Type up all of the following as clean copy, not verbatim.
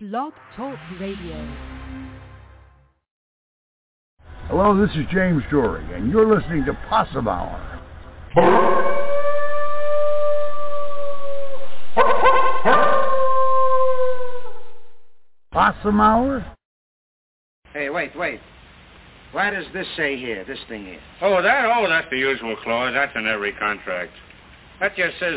Blog Talk Radio. Hello, this is James Story, and you're listening to Possum Hour. Possum Hour? Hey, wait. What does this say here, this thing here? Oh, that's the usual clause. That's in every contract. That just says,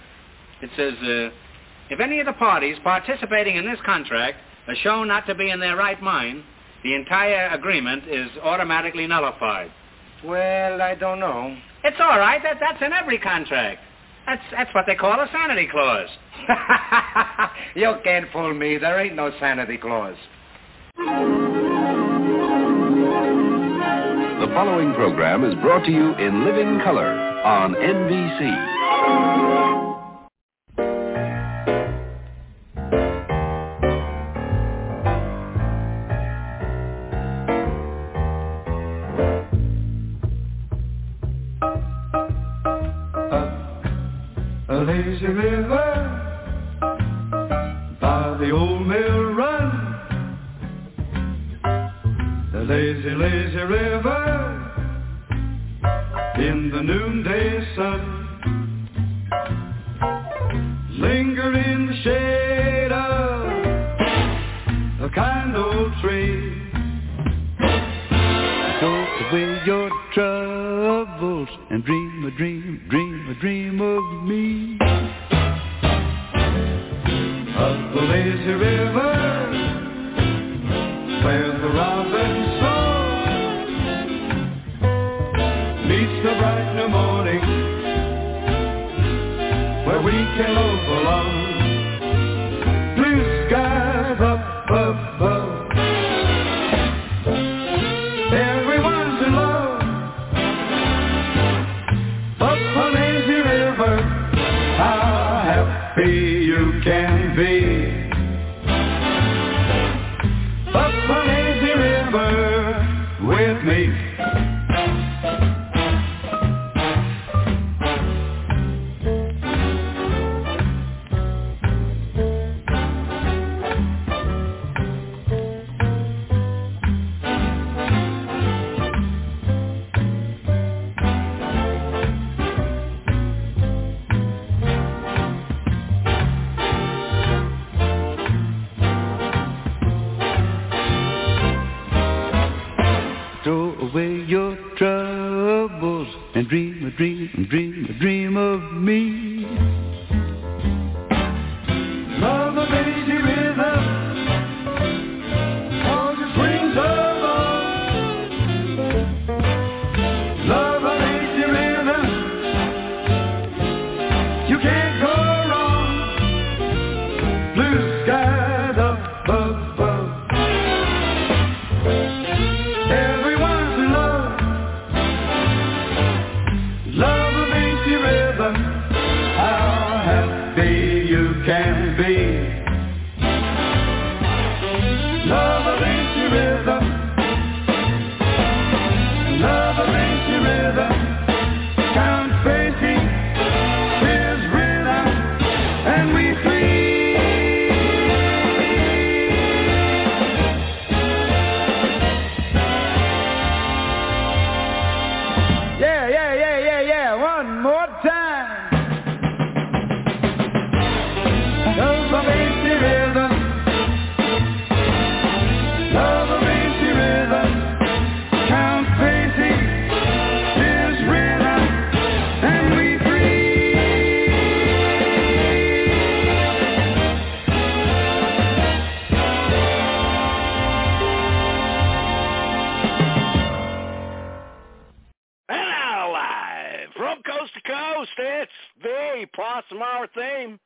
if any of the parties participating in this contract are shown not to be in their right mind, the entire agreement is automatically nullified. Well, I don't know. It's all right. That's in every contract. That's what they call a sanity clause. You can't fool me. There ain't no sanity clause. The following program is brought to you in living color on NBC. A lazy river by the old mill run. The lazy, lazy river in the noonday sun. Linger in the shade of a kind old tree. Throw away your troubles and dream a dream, dream a dream of me. Of the lazy river where the robin song meets the bright new morning, where we can loaf along. Blue skies up above, everyone's in love. Up the lazy river, how happy you can be. Up the lazy river with me. Throw away your troubles and dream a dream, dream a dream of me. Love the lazy rhythm, 'cause it swings along. Love the lazy rhythm, you can't go wrong. Blue skies up above, everyone's in love. Love the lazy rhythm, how happy you can be. Love the lazy rhythm, love the lazy rhythm. Count Basie, his rhythm, and we free. Yeah, one more time. Love the lazy rhythm, love the lazy rhythm. Count Basie, his rhythm, and we free. And now live from coast to coast, it's the Possum Hour theme.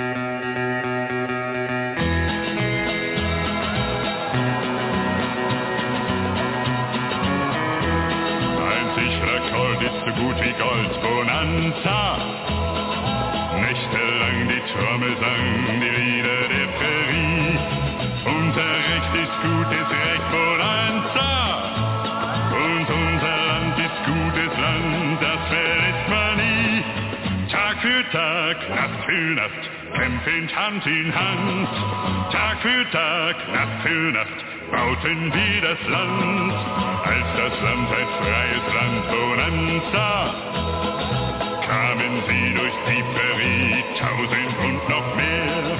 Rekord ist so gut wie Gold, Bonanza. Nächtelang die Trommel sang, die Lieder der Prärie. Unser Recht ist gutes Recht, Bonanza. Und unser Land ist gutes Land, das verlässt man nie. Tag für Tag, Nacht für Nacht, kämpfend Hand in Hand. Tag für Tag, Nacht für Nacht, bauten wir das Land. Als das Land als freies Land Bonanza, kamen sie durch die Prärie, 1000 und noch mehr.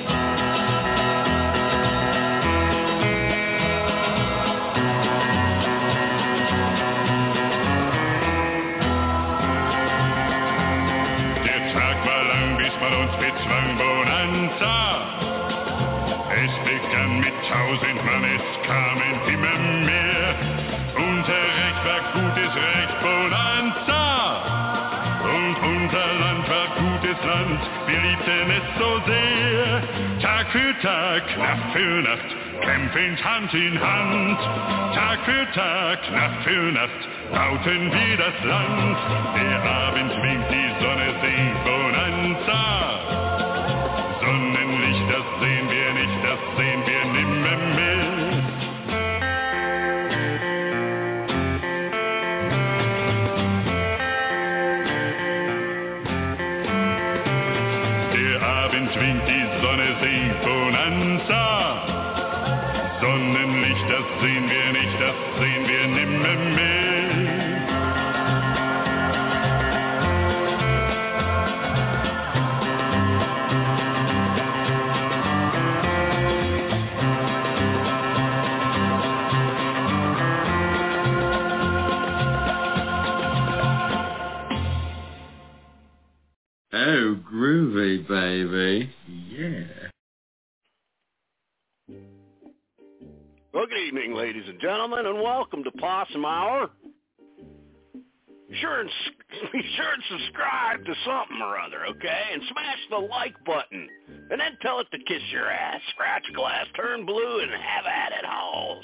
Der Tag war lang, bis man uns bezwang, Bonanza. Es begann mit 1000 Mann, es kamen immer mehr. Unser Reich war gutes Recht, Bonanza. Und unser Land war gutes Land, wir liebten es so sehr. Tag für Tag, Nacht für Nacht, kämpfend Hand in Hand. Tag für Tag, Nacht für Nacht, bauten wir das Land. Der Abend winkt, die Sonne singt, Bonanza. Sonnenlicht, das sehen wir nicht, das sehen wir nimmermehr. Der Abend winkt, die Sonne singt, Bonanza. Sonnenlicht, das sehen wir nicht, das sehen wir nimmermehr. Oh, groovy, baby. Yeah. Well, good evening, ladies and gentlemen, and welcome to Possum Hour. Be sure and subscribe to something or other, okay? And smash the like button. And then tell it to kiss your ass, scratch glass, turn blue, and have at it, holes.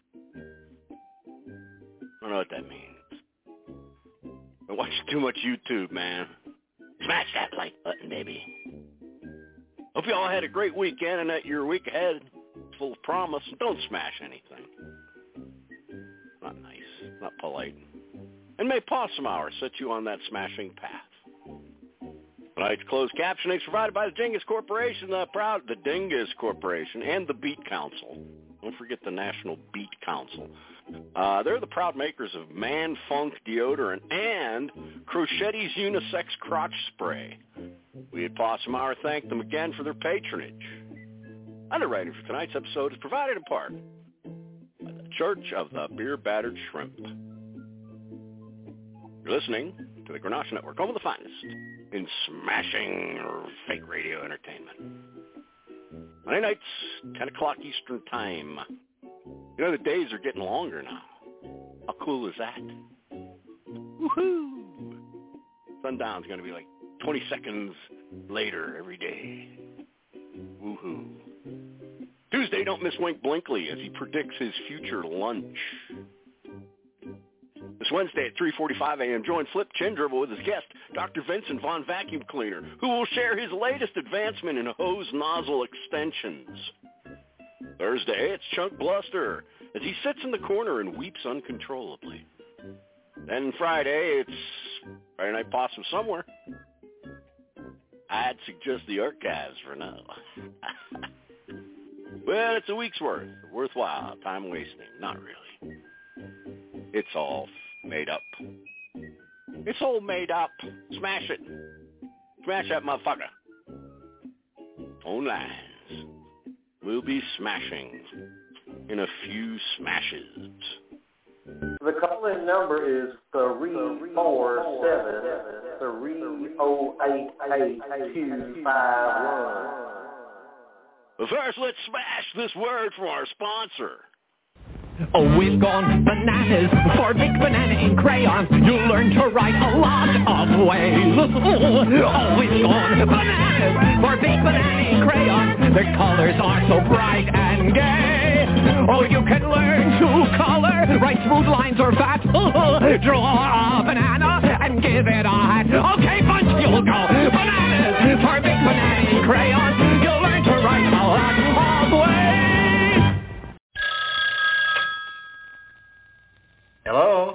I don't know what that means. I watch too much YouTube, man. Smash that like button, baby. Hope you all had a great weekend and that your week ahead full of promise. Don't smash anything. Not nice. Not polite. And may Possum Hour set you on that smashing path. Tonight's closed captioning is provided by the Dingus Corporation, the Dingus Corporation, and the Beat Council. Don't forget the National Beat Council. They're the proud makers of Man Funk deodorant and Crochetti's unisex crotch spray. We at Possum Hour thank them again for their patronage. Underwriting for tonight's episode is provided in part by the Church of the Beer Battered Shrimp. You're listening to the Grenache Network, home of the finest in smashing fake radio entertainment. Monday nights, 10 o'clock Eastern Time. You know, the days are getting longer now. How cool is that? Woohoo! Sundown's going to be like 20 seconds later every day. Woohoo. Tuesday, don't miss Wink Blinkley as he predicts his future lunch. This Wednesday at 3:45 a.m., join Flip Chindribble with his guest, Dr. Vincent Von Vacuum Cleaner, who will share his latest advancement in hose nozzle extensions. Thursday, it's Chunk Bluster as he sits in the corner and weeps uncontrollably. Then Friday, it's Friday Night Possum somewhere. I'd suggest the archives for now. Well, it's a week's worthwhile, time wasting. Not really. It's all made up. It's all made up. Smash it. Smash that motherfucker. Phone lines. We'll be smashing in a few smashes. The call-in number is 347-308-8251. But first, let's smash this word from our sponsor. Oh, we've gone bananas for Big Banana in crayon. You'll learn to write a lot of ways. Oh, we've gone bananas for Big Banana in crayon. Their colors are so bright and gay. Oh, you can learn to color, write smooth lines or fat. Draw a banana and give it a hat. Okay, bunch, you'll go bananas for Big Banana in crayon. You'll learn to write a lot of ways. Hello?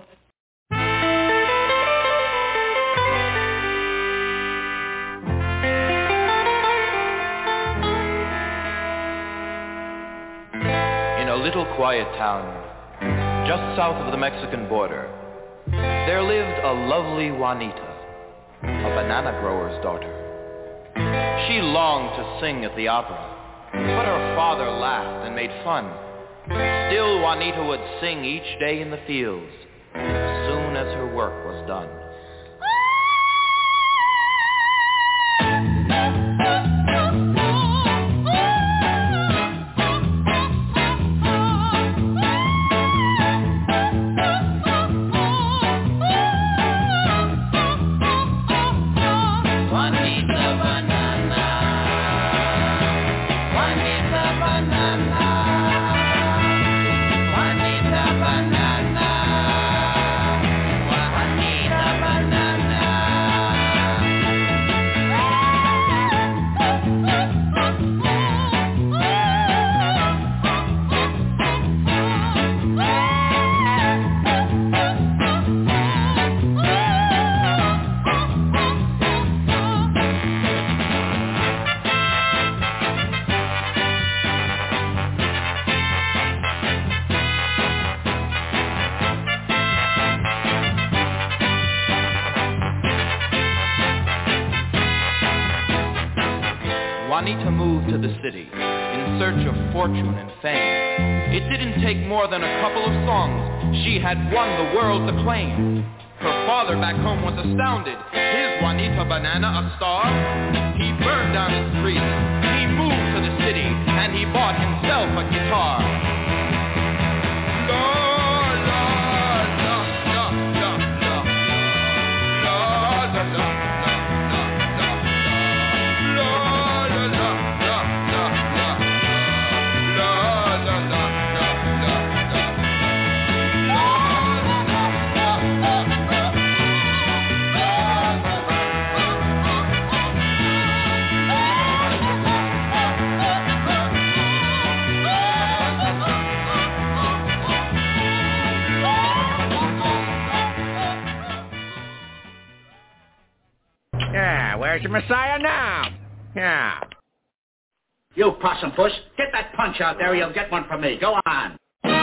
little quiet town just south of the Mexican border, there lived a lovely Juanita, a banana grower's daughter. She longed to sing at the opera, but her father laughed and made fun. Still, Juanita would sing each day in the fields as soon as her work was done. Juanita moved to the city in search of fortune and fame. It didn't take more than a couple of songs. She had won the world's acclaim. Her father back home was astounded. Is Juanita Banana a star? He burned down his street. He moved to the city and he bought himself a guitar. Where's your Messiah now? Yeah. You possum puss, get that punch out there or you'll get one from me. Go on.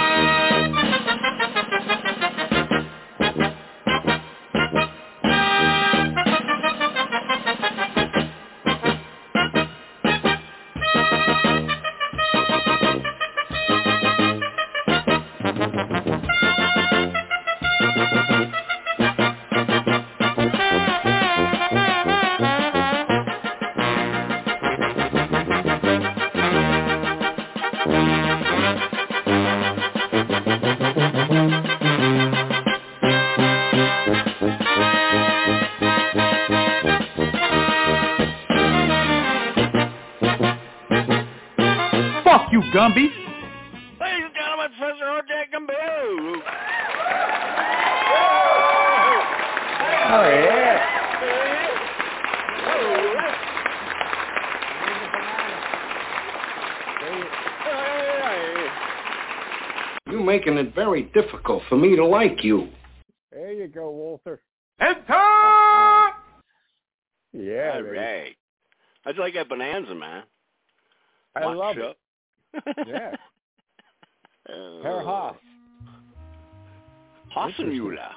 Gumby. Ladies and gentlemen, Professor O.J. Gumby. Oh, yeah. You're making it very difficult for me to like you. There you go, Walter. Enter! Yeah. All right. How'd you like that Bonanza, man? I love it. Yeah. Herr Haas. Hassenmüller.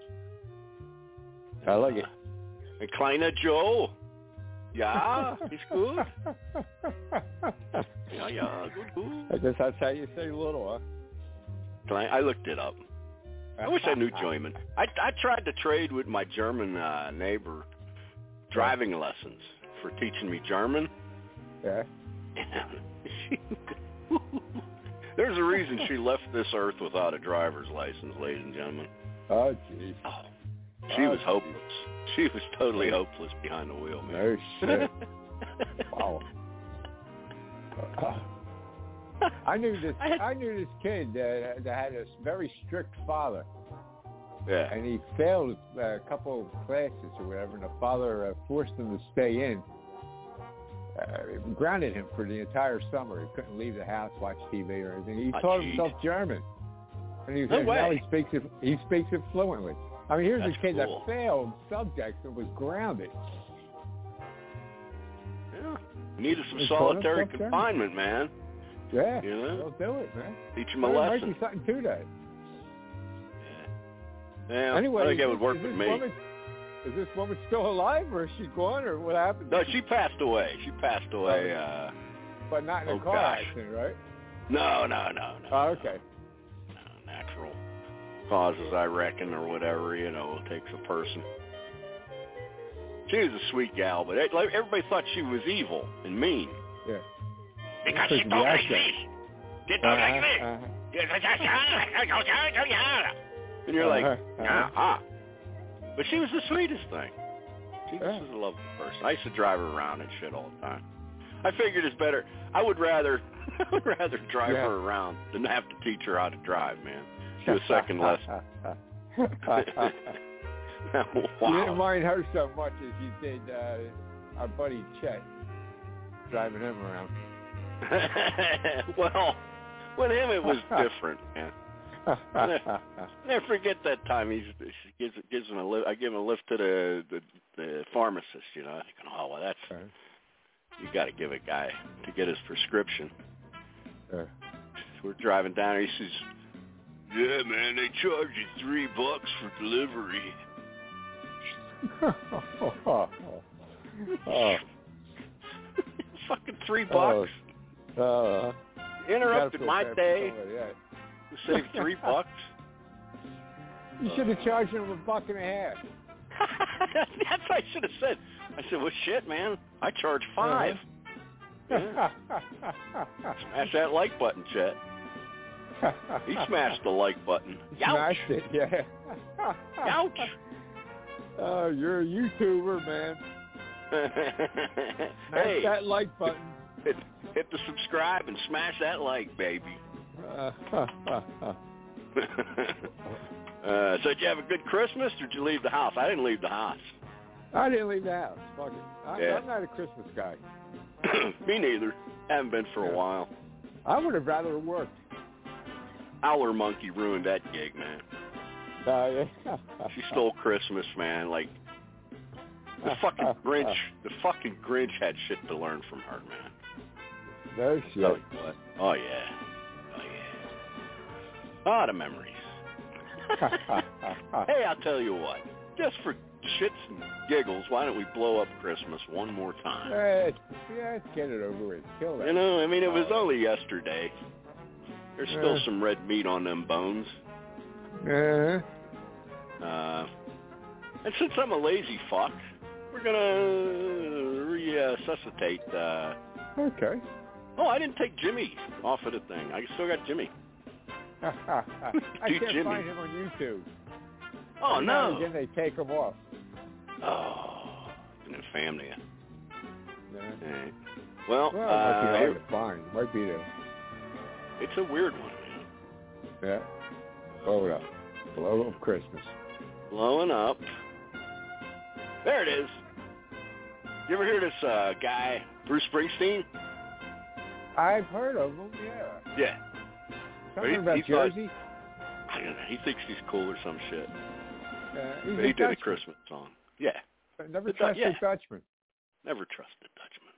I like it. And Kleiner Joe. Ja, ist gut. Ja, good. I guess that's how you say little, huh? I looked it up. I wish I knew German. I tried to trade with my German neighbor driving lessons for teaching me German. Yeah. There's a reason she left this earth without a driver's license, ladies and gentlemen. Oh, jeez. Oh, she was hopeless. She was totally hopeless behind the wheel, man. No shit. Wow. I knew this kid that had a very strict father. Yeah. And he failed a couple of classes or whatever, and the father forced him to stay in. Grounded him for the entire summer. He couldn't leave the house, watch TV or anything. He taught himself German, and now he speaks it fluently. I mean, here's a kid that failed subjects and was grounded. Yeah, needed some solitary confinement, man. Yeah, you know? they'll do it, man. Teach them a There lesson. might be something to that. Yeah, Anyway, I think it would work with me. Is this woman still alive, or is she gone, or what happened? No, she passed away. But not in a car accident, right? No. Oh, okay. No, natural causes, I reckon, or whatever, you know, it takes a person. She was a sweet gal, but everybody thought she was evil and mean. Yeah. Because she talks like this. She talks like this. And you're like, But she was the sweetest thing. She just was a lovely person. I used to drive her around and shit all the time. I figured it's better. I would rather drive her around than have to teach her how to drive, man. Do a second lesson. Wow. You didn't mind her so much as you did our buddy Chet, driving him around. Well, with him it was different, man. Never forget that time he gives him a lift. I give him a lift to the pharmacist. You know, I think, oh well, that's you got to give a guy to get his prescription. We're driving down. He says, "Yeah, man, they charge you $3 for delivery." Fucking $3. Interrupted my day. To save $3. You should have charged him $1.50. That's what I should have said. I said, well, shit, man. I charge $5. Yeah. Smash that like button, Chet. He smashed the like button. Smashed it, yeah. Ouch. Oh, you're a YouTuber, man. Smash that like button. Hit the subscribe and smash that like, baby. So did you have a good Christmas, or did you leave the house? I didn't leave the house. I didn't leave the house. Fuck it. I'm not a Christmas guy. Me neither. Haven't been for a while. I would have rather worked. Howler Monkey ruined that gig, man. She stole Christmas, man. Like the fucking Grinch had shit to learn from her, man. No shit. What? Oh yeah. A lot of memories. Hey, I'll tell you what. Just for shits and giggles, why don't we blow up Christmas one more time? Let's get it over with. Kill that. You know, I mean, it was only yesterday. There's still some red meat on them bones. And since I'm a lazy fuck, we're going to resuscitate. Okay. Oh, I didn't take Jimmy off of the thing. I still got Jimmy. I can't find him on YouTube. Oh, no. Again, they take him off. Oh, an infamy. Yeah. Well, it might be hard to find. Might be there. It's a weird one, man. Yeah. Blow it up. Blow up Christmas. Blowing up. There it is. You ever hear this guy, Bruce Springsteen? I've heard of him, yeah. Yeah. Something about Jersey? I don't know. He thinks he's cool or some shit. He's he did a Christmas song. Yeah. Never trusted a Dutchman. Never trusted Dutchman.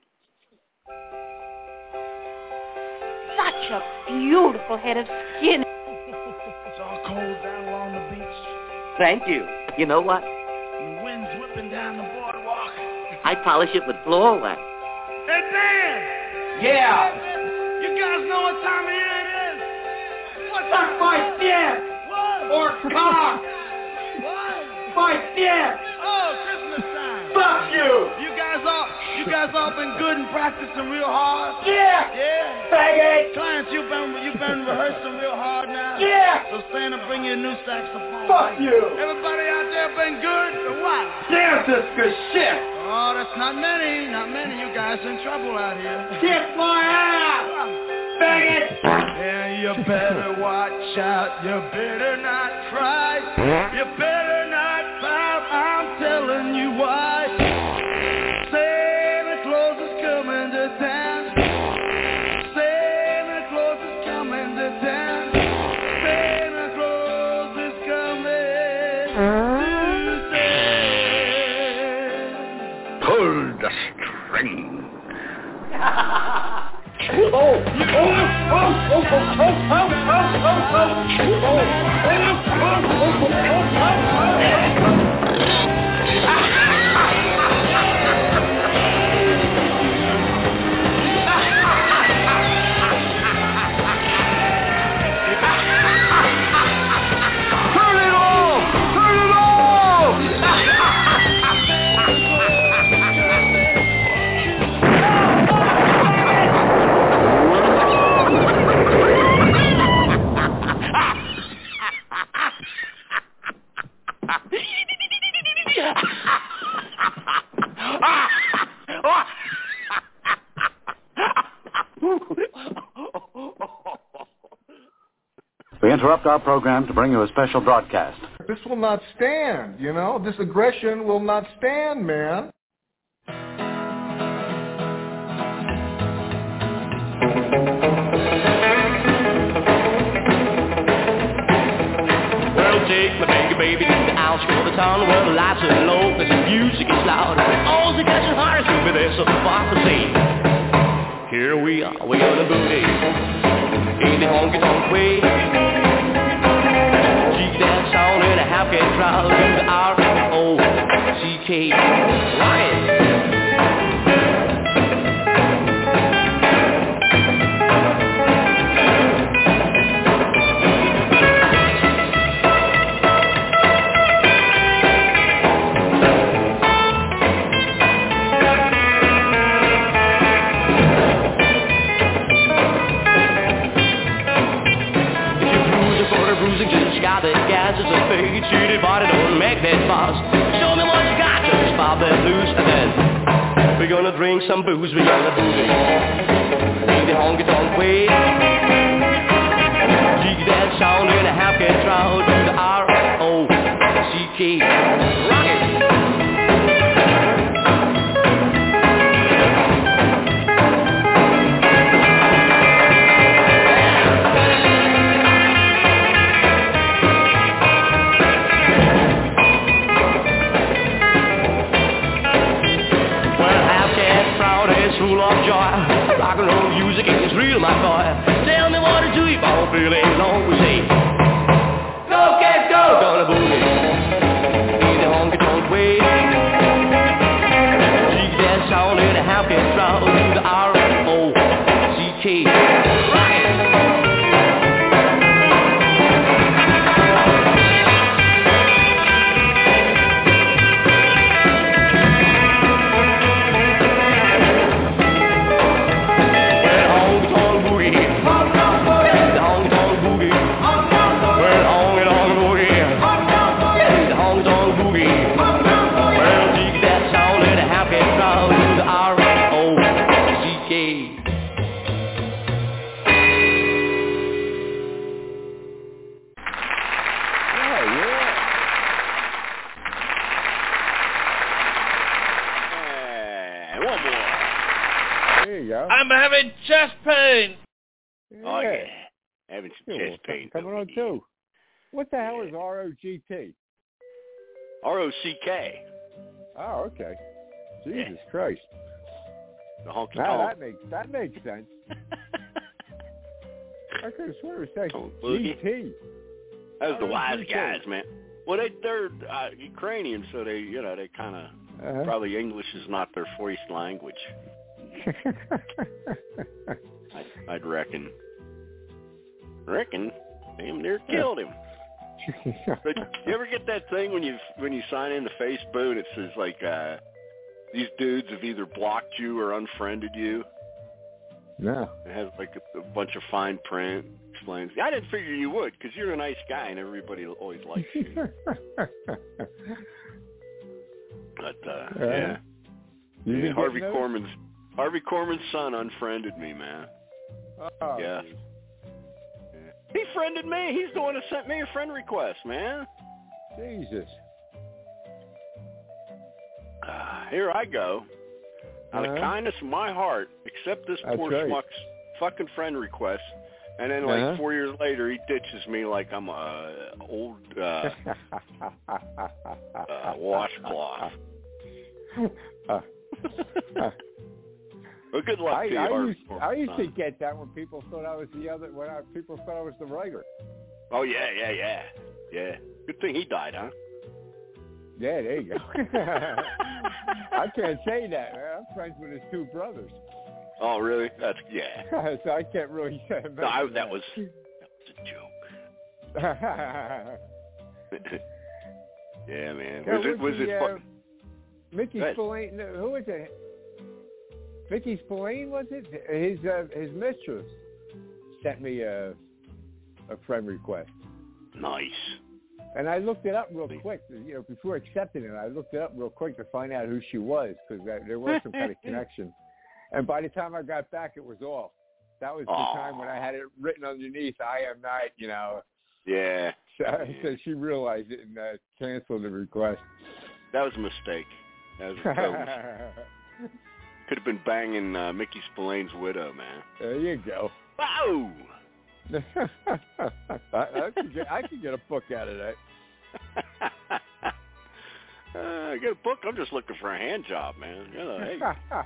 Such a beautiful head of skin. It's all cold down along the beach. Thank you. You know what? The wind's whipping down the boardwalk. I polish it with floor wax. Hey, Dan! Yeah! You guys know what time of year it is? What Suck my dick! What? Or cock! What? My dick! Oh, Christmas time. Fuck you! You guys all been good and practicing real hard? Yeah! Yeah? Faggot! Clients, you've been rehearsing real hard now? Yeah! So Santa, bring you a new saxophone. Fuck you! Everybody out there been good or what? Santa's good shit! Oh, that's not many. Not many. You guys in trouble out here. Kiss my ass! Faggot! Yeah, you better watch out. You better not cry. You better not pout. I'm telling you why. Santa Claus is coming to town. Santa Claus is coming to town. Santa Claus is coming to town. Pull the string. We interrupt our program to bring you a special broadcast. This will not stand, you know? This aggression will not stand, man. Well, take my baby to the outskirts of the town where the lights are low, cause the music is loud. All the guys are hard to be there so far to see. Here we are, we're on the booty, in the honky-tonk way. Cheek that sound in a half-cat crowd, do the R-O-C-K. Right. The gas is a fake, cheated body, don't make that fuss. Show me what you got, just pop that loose, and then we're gonna drink some booze, we're gonna booze in the honky-tonk way. Jig that sound in a half-cat crowd, do the R-O-C-K. Rock it! Full of joy, rock and roll music is real, my boy. Tell me what to do if I don't feel it long. We say, go, get, go. Gonna boogie in the honky-tonk way. Jig that sound in a half-cat crowd, do the R-O-C-K. Rock it. I'm having chest pain. Yeah. Oh, yeah. Having some chest pain. Coming on, too. What the hell is R-O-G-T? R-O-C-K. Oh, okay. Jesus Christ. The honky now that makes sense. I could have sworn it was G-T. That was the wise guys, man. Well, they're Ukrainian, so they kind of probably English is not their first language. I'd reckon. Damn near killed him. But you ever get that thing when you sign into Facebook and it says like these dudes have either blocked you or unfriended you? No. It has like a bunch of fine print. Explains. I didn't figure you would because you're a nice guy and everybody always likes you. But yeah. Harvey Korman's son unfriended me, man. Oh. Yeah. He friended me. He's the one that sent me a friend request, man. Jesus. Here I go. Out of kindness of my heart, accept this poor schmuck's fucking friend request. And then, like, 4 years later, he ditches me like I'm a old washcloth. Well, good luck to you. I used to get that when people thought I was people thought I was the writer. Oh, yeah. Good thing he died, huh? Yeah, there you go. I can't say that, man. I'm friends with his two brothers. Oh, really? That's, so I can't really say that. No, that was a joke. Yeah, man. Was it fun? Mickey Spillane, who was it? Vicky Spillane, was it? His mistress sent me a friend request. Nice. And I looked it up real quick, before accepting it. I looked it up real quick to find out who she was, because there was some kind of connection. And by the time I got back, it was off. That was the time when I had it written underneath, I am not, Yeah. So she realized it and canceled the request. That was a mistake. That was a mistake. Could have been banging Mickey Spillane's widow, man. There you go. Wow! I could get a book out of that. I get a book. I'm just looking for a hand job, man. Hey.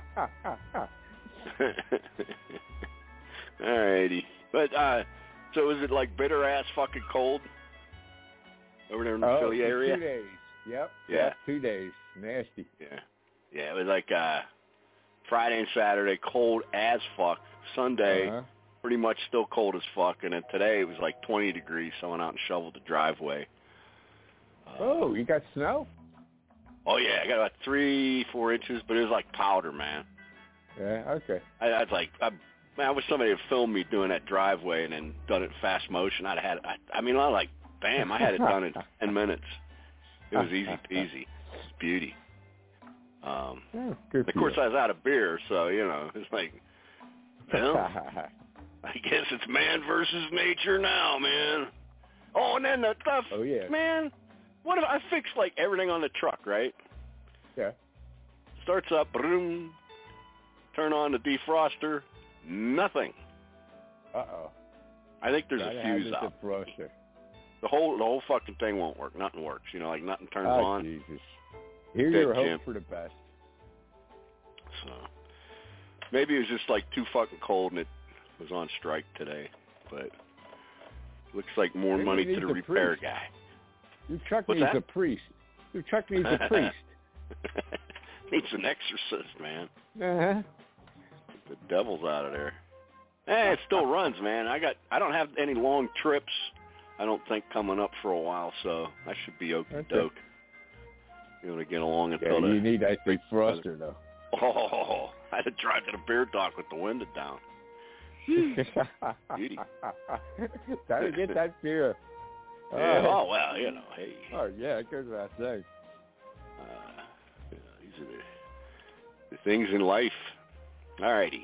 Alrighty. But, so is it like bitter ass fucking cold over there in the Philly area? 2 days. Yep. Yeah. Yep, 2 days. Nasty. Yeah. Yeah, it was like Friday and Saturday, cold as fuck. Sunday, pretty much still cold as fuck. And then today it was like 20 degrees, so I went out and shoveled the driveway. You got snow? Oh, yeah, I got about 3-4 inches, but it was like powder, man. Yeah, okay. I was like, I wish somebody had filmed me doing that driveway and then done it in fast motion. I'd have had it. I like, bam, I had it done in 10 minutes. It was easy peasy. It's beauty. Of course, I was out of beer, so, it's like, well, I guess it's man versus nature now, man. Oh, and then the stuff, man, what if I fixed, like, everything on the truck, right? Yeah. Starts up, boom, turn on the defroster, nothing. Uh-oh. I think there's a fuse out. Defroster. The whole fucking thing won't work. Nothing works. Like nothing turns on. Jesus. Here's your hope for the best. So maybe it was just like too fucking cold and it was on strike today. But looks like more money to the repair guy. Your truck needs a priest. Your truck needs a priest. Needs an exorcist, man. Uh-huh. The devil's out of there. It still runs, man. I don't have any long trips, I don't think, coming up for a while, so I should be okey-doke. To get along until you need that defroster, though. Oh, I had to drive to the beer dock with the window down. Beauty. Time to get that beer. Yeah, well, hey. Oh, yeah, it goes without saying. These are the things in life. All righty.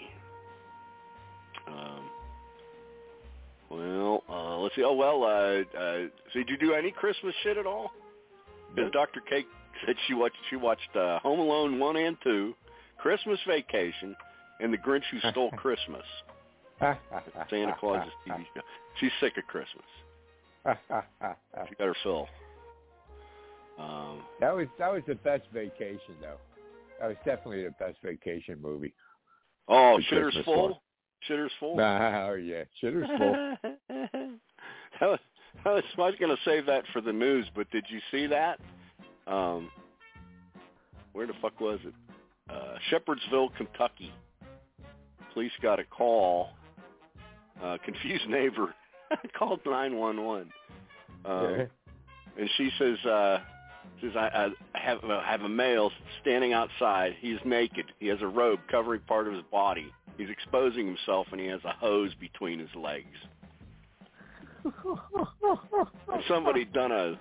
Let's see. So did you do any Christmas shit at all? Because Dr. Cake said she watched Home Alone 1 and 2, Christmas Vacation, and The Grinch Who Stole Christmas. Santa Claus's TV show. She's sick of Christmas. She got her fill. That was the best vacation, though. That was definitely the best vacation movie. Oh, Shitter's Full? Shitter's Full? Oh, yeah. Shitter's Full. I was going to save that for the news, but did you see that? Where the fuck was it? Shepherdsville, Kentucky. Police got a call. Confused neighbor called 911. And she says, I have a male standing outside. He's naked. He has a robe covering part of his body. He's exposing himself, and he has a hose between his legs. And somebody done a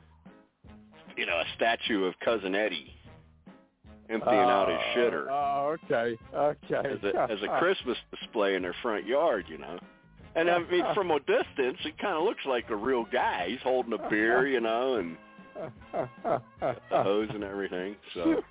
statue of Cousin Eddie emptying out his shitter. Oh, okay. As a Christmas display in their front yard, And I mean, from a distance, it kind of looks like a real guy. He's holding a beer, and the hose and everything. So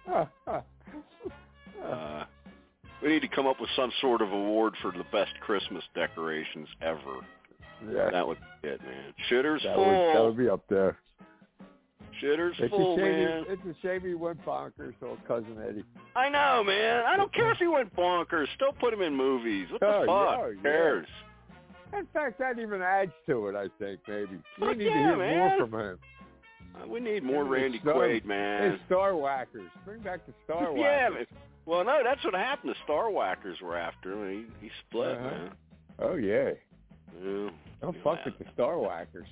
we need to come up with some sort of award for the best Christmas decorations ever. Yeah. That would be it, man. Shitter's Full. That would be up there. Shitter's full, man. It's a shame he went bonkers, old Cousin Eddie. I know, man. I don't care if he went bonkers. Still put him in movies. What the fuck? Who cares? In fact, that even adds to it, I think, maybe. We Fuck need yeah, to hear man. more from him. We need more Randy Quaid, man. It's Star Whackers. Bring back the Star Whackers. Yeah, man. Well, no, that's what happened. The Star Whackers were after him. He split, man. Oh, yeah. Yeah. Don't fuck with the Star Whackers.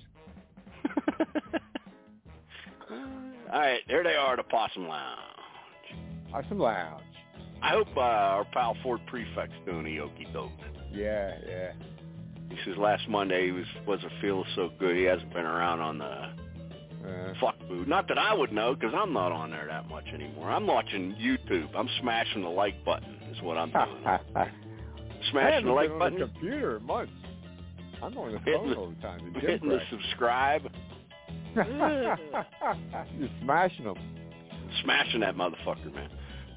All right, there they are, the Possum Lounge. Possum Lounge. I hope our pal Ford Prefect's doing a okie doke. Yeah. He says last Monday he wasn't feeling so good. He hasn't been around on the fuck food. Not that I would know, because I'm not on there that much anymore. I'm watching YouTube. I'm smashing the like button is what I'm doing. Smashing the like button. I haven't been on the computer in months. I'm on the phone all the time. Hitting the subscribe. You're smashing them. Smashing that motherfucker, man.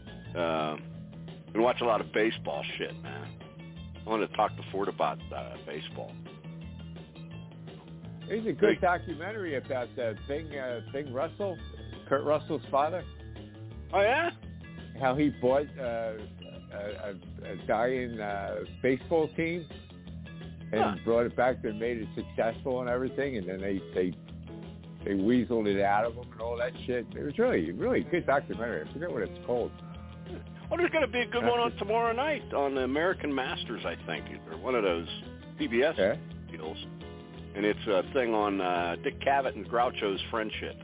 Been watching a lot of baseball shit, man. I want to talk to Ford about baseball. There's a good documentary about Bing Russell, Kurt Russell's father. Oh, yeah? How he bought a dying baseball team and brought it back and made it successful and everything, and then they weaseled it out of him and all that shit. It was really a good documentary. I forget what it's called. Well, there's going to be a good one on tomorrow night on the American Masters, I think, or one of those PBS deals. And it's a thing on Dick Cavett and Groucho's friendship.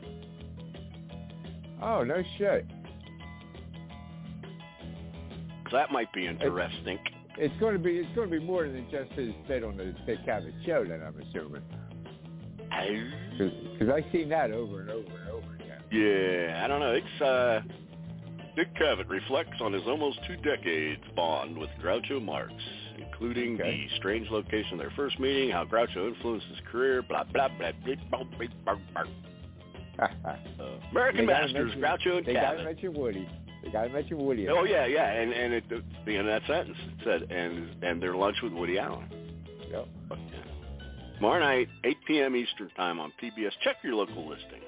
Oh, no shit. So that might be interesting. It's going to be more than just his bit on the Dick Cavett show, then I'm assuming. Because I've seen that over and over and over again. Yeah, I don't know. It's Dick Cavett reflects on his almost 2 decades bond with Groucho Marx, including the strange location of their first meeting, how Groucho influenced his career, blah, blah, blah, blah, blah, blah, blah, blah. American Masters, Groucho and Cavett. They got to mention Woody. Oh, yeah, and at the end of that sentence, it said, and their lunch with Woody Allen. Yep. Okay. Tomorrow night, 8 p.m. Eastern Time on PBS. Check your local listings.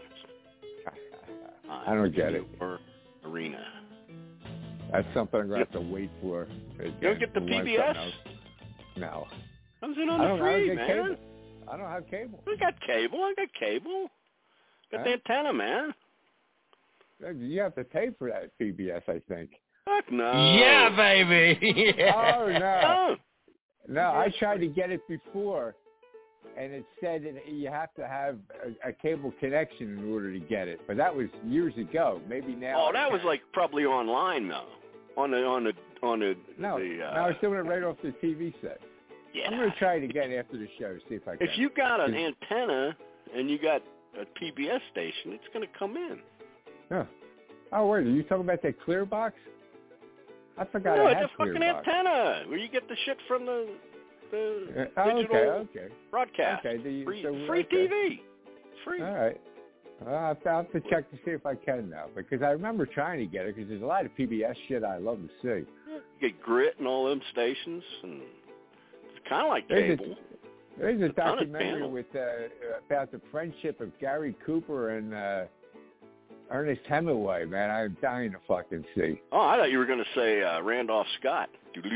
I don't get it. Arena. That's something I'm going to have to wait for. You don't get the PBS? No. Comes in on the free, man. Cable. I don't have cable. I got cable. Got the antenna, man. You have to pay for that PBS, I think. Fuck no. Yeah, baby. Yeah. Oh, no. No, I tried to get it before, and it said that you have to have a cable connection in order to get it. But that was years ago. Maybe now. Oh, that was like probably online though. On the. No, I was doing it right off the TV set. Yeah. I'm going to try it again after the show. See if I can. If you got an antenna and you got a PBS station, it's going to come in. Huh. Oh, wait, are you talking about that clear box? I forgot no, I had it's a fucking antenna where you get the shit from the digital broadcast. Okay, free TV. Free. All right. Well, I'll have to check to see if I can now, because I remember trying to get it, because there's a lot of PBS shit I love to see. You get Grit and all them stations, and it's kind of like cable. There's a documentary with about the friendship of Gary Cooper and Ernest Hemingway, man. I'm dying to fucking see. Oh, I thought you were going to say Randolph Scott. was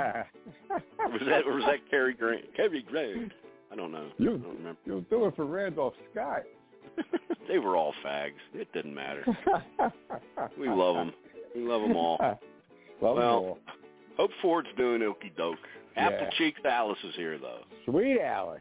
that Cary Grant? Cary Grant. I don't know. I don't remember. You'll do it for Randolph Scott. They were all fags. It didn't matter. We love them. We love them all. Love them all. Hope Ford's doing okie doke. Apple Cheeks Alice is here, though. Sweet Alice.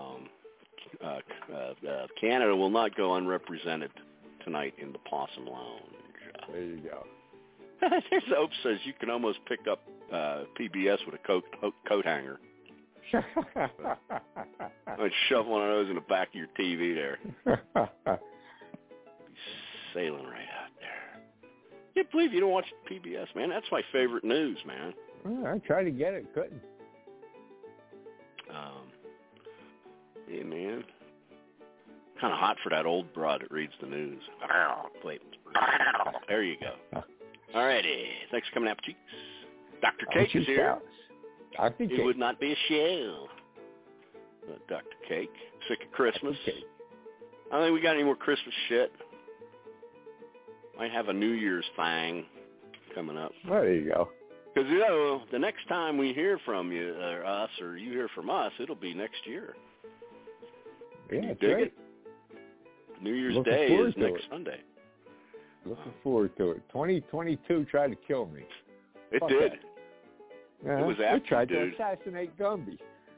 Canada will not go unrepresented tonight in the Possum Lounge. There you go. There's Hope says you can almost pick up PBS with a coat hanger. I'd shove one of those in the back of your TV there. Be sailing right out there. Can't believe you don't watch PBS, man. That's my favorite news, man. I tried to get it, couldn't. Yeah, man. Kind of hot for that old broad that reads the news. Wait. There you go. All righty. Thanks for coming out, Cheeks. Dr. Cake is here. It would not be a show. Dr. Cake. Sick of Christmas. I don't think we got any more Christmas shit. Might have a New Year's thing coming up. There you go. Because, the next time we hear from you, or us, or you hear from us, it'll be next year. Yeah, you dig it? New Year's Day is next Sunday. Looking forward to it. 2022 tried to kill me. It did. It was after, they tried to assassinate Gumby.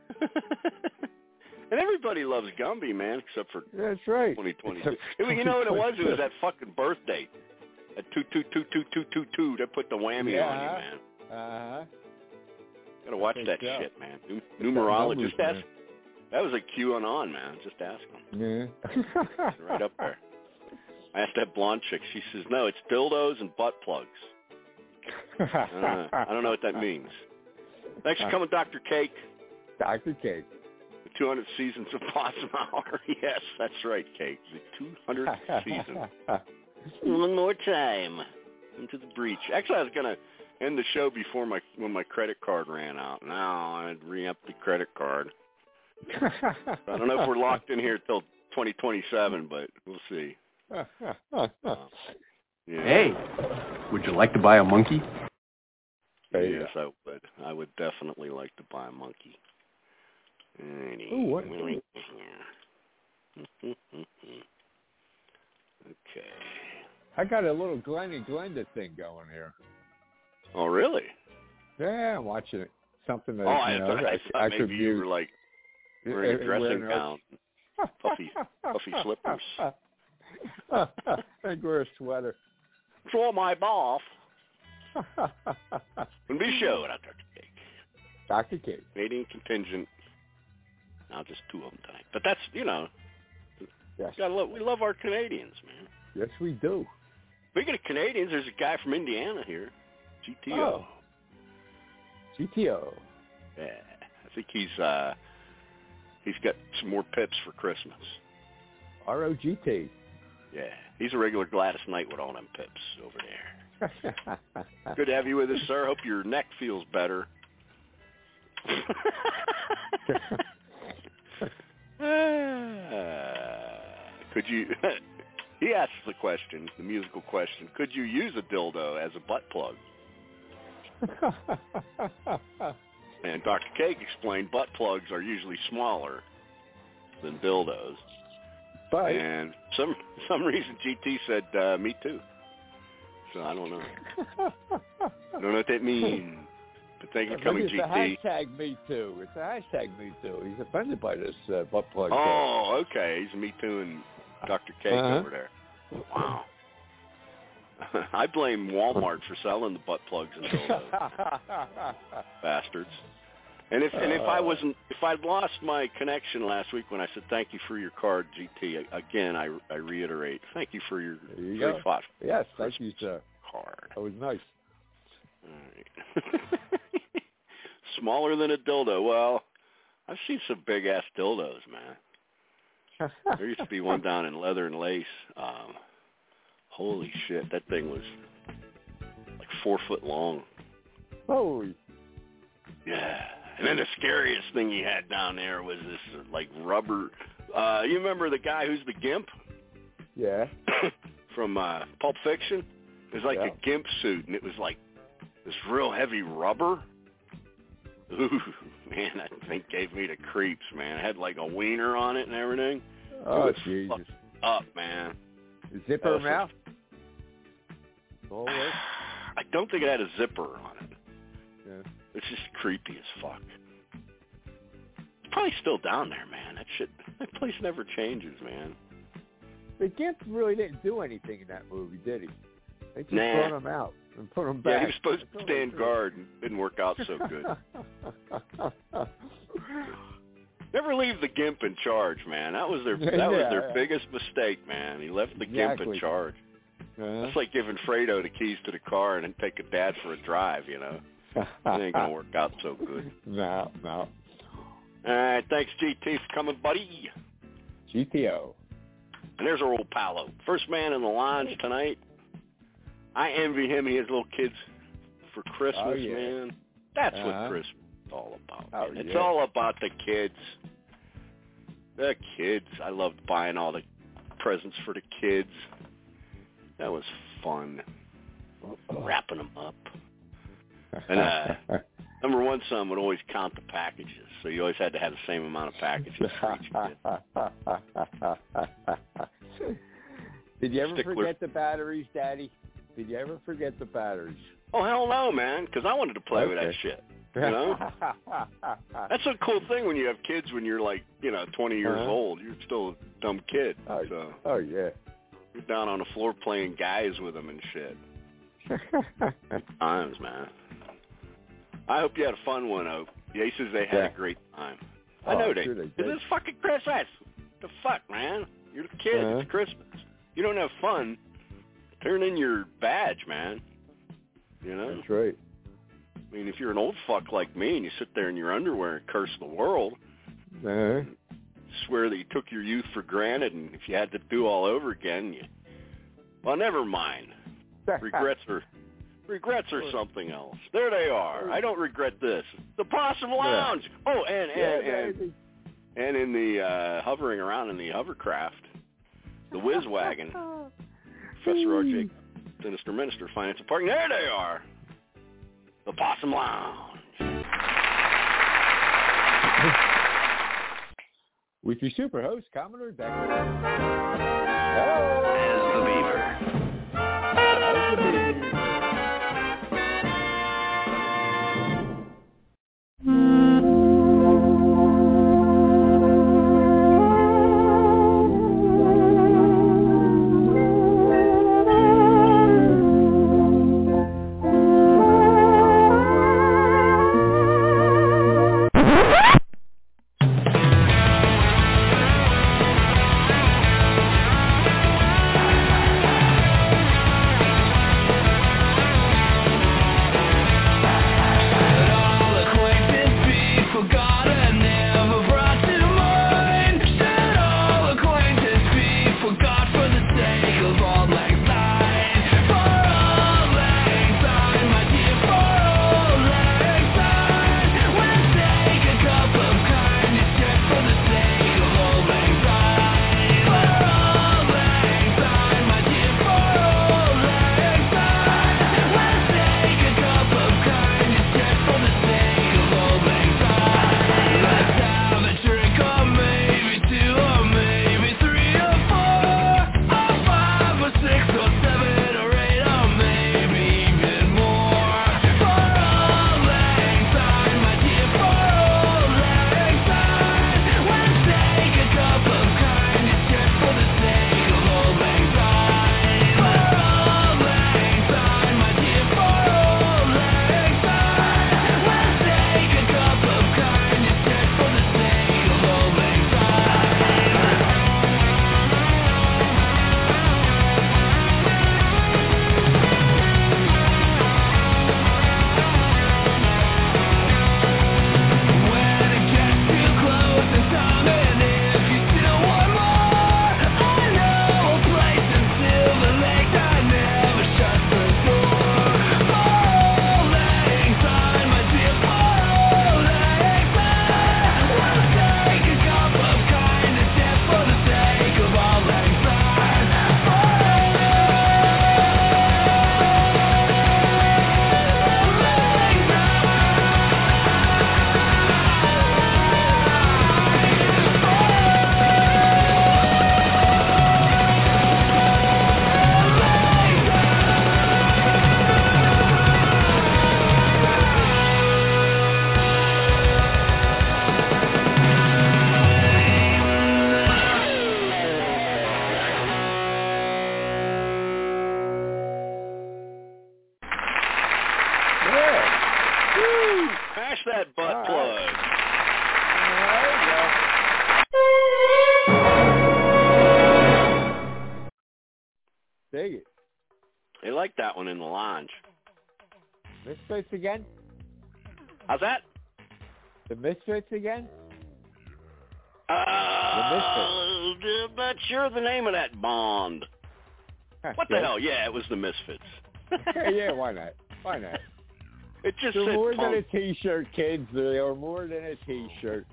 And everybody loves Gumby, man, except for That's right. 2022. You know what it was? It was that fucking birth date. At 2222222, they put the whammy on you, man. Gotta watch that shit, man. Numerology. Just ask. That was a QAnon, man. Just ask them. Yeah. Right up there. I asked that blonde chick. She says, no, it's dildos and butt plugs. I don't know what that means. Thanks for coming, Dr. Cake. Dr. Cake. The 200 seasons of Possum Hour. Yes, that's right, Cake. The 200th season. One more time. Into the breach. Actually, I was going to end the show before when my credit card ran out. Now I'd re-up the credit card. I don't know if we're locked in here till 2027, but we'll see. Hey, would you like to buy a monkey? Yes, I would. I would definitely like to buy a monkey. Ooh, what? Okay. I got a little Glenny Glenda thing going here. Oh, really? Yeah, I'm watching it. Something that I thought could maybe you were like wearing a dressing gown, puffy slippers. And wear a sweater. Draw my ball. And be sure, Dr. Cake. Dr. Cake. Canadian contingent. Now just 2 of them tonight. But that's, yes. We love our Canadians, man. Yes, we do. Speaking of Canadians, there's a guy from Indiana here, GTO. Oh. GTO. Yeah, I think he's got some more pips for Christmas. ROGT. Yeah, he's a regular Gladys Knight with all them pips over there. Good to have you with us, sir. Hope your neck feels better. Could you... He asks the question, the musical question, could you use a dildo as a butt plug? And Dr. Cake explained butt plugs are usually smaller than dildos. But and some reason GT said, me too. So I don't know. I don't know what that means. But thank you for coming, GT. It's a hashtag me too. It's a hashtag me too. He's offended by this butt plug. Oh, okay. He's me too and Dr. Cake over there. Wow. I blame Walmart for selling the butt plugs and dildos. Bastards. And if I'd lost my connection last week when I said thank you for your card, GT, again I reiterate, thank you for your very thoughtful. Yes, thank you, sir. Card. That was nice. All right. Smaller than a dildo. Well, I've seen some big ass dildos, man. There used to be one down in Leather and Lace. Holy shit, that thing was like 4 foot long. Holy. Yeah. And then the scariest thing he had down there was this like rubber. You remember the guy who's the Gimp? Yeah. From Pulp Fiction? It was like a Gimp suit, and it was like this real heavy rubber. Ooh, man, that thing gave me the creeps, man. It had like a wiener on it and everything. Oh, Jesus. Up, man. Zipper mouth? I don't think it had a zipper on it. Yeah. It's just creepy as fuck. It's probably still down there, man. That place never changes, man. The Gimp really didn't do anything in that movie, did he? They just brought him out and put him back. Yeah, he was supposed to stand guard and didn't work out so good. Never leave the Gimp in charge, man. That was their biggest mistake, man. He left the Gimp in charge. That's like giving Fredo the keys to the car and then taking Dad for a drive, you know. It ain't going to work out so good. No. All right, thanks, GT, for coming, buddy. GTO. And there's our old Paolo. First man in the lounge tonight. I envy him. He has little kids for Christmas, man. That's what Christmas is all about. It's all about the kids. The kids. I loved buying all the presents for the kids. That was fun wrapping them up. And number one son would always count the packages, so you always had to have the same amount of packages for each kid. Did you ever forget the batteries, Daddy? Did you ever forget the batteries? Oh, hell no, man, because I wanted to play with that shit. You know? That's a cool thing when you have kids when you're like, 20 years old. You're still a dumb kid. Oh, yeah. You're down on the floor playing guys with them and shit. Good times, man. I hope you had a fun one, Oak. The Aces, they had a great time. I know they did. This is fucking Christmas. What the fuck, man? You're the kid. It's Christmas. You don't have fun, turn in your badge, man. You know? That's right. I mean, if you're an old fuck like me and you sit there in your underwear and curse the world, swear that you took your youth for granted, and if you had to do all over again, well, never mind. Regrets are something else. There they are. I don't regret this. The Possum Lounge. Oh, and in the hovering around in the hovercraft, the Whiz Wagon, Professor R.J. Sinister Minister, Finance and Parking. There they are. The Possum Lounge. With your super host, Commodore Becker. As the Beaver. that butt plug. Dig it. They like that one in the lounge. Misfits again? How's that? The Misfits again? I'm not sure the name of that bond. What the hell? Yeah, it was the Misfits. Yeah, why not? Why not? It just They're said more punk. than a T-shirt, kids. They are more than a T-shirt.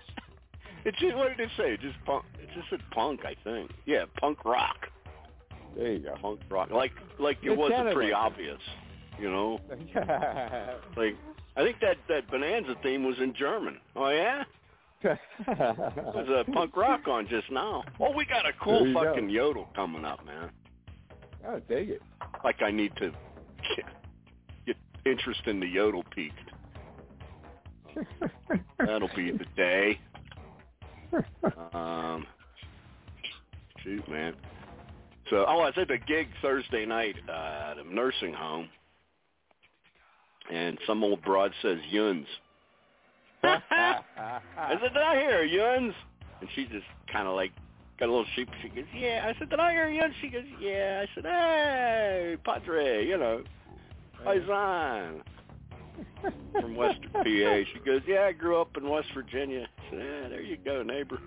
It just, what did it say? It just punk. It just said punk, I think. Yeah, punk rock. There you go. Punk rock, like it wasn't pretty obvious, you know. Like I think that Bonanza theme was in German. Oh yeah. There's a punk rock on just now. Oh, we got a cool fucking yodel coming up, man. Oh, dig it. Like I need to get interest in the yodel peaked. That'll be the day. Shoot, man. So, I was at a gig Thursday night at a nursing home, and some old broad says, Yuns. I said, did I hear Yuns? And she just kind of like got a little sheep. She goes, yeah. I said, did I hear Yuns? She goes, yeah. I said, hey, Padre, you know, Paisan from Western PA. She goes, yeah, I grew up in West Virginia. I said, yeah, there you go, neighbor.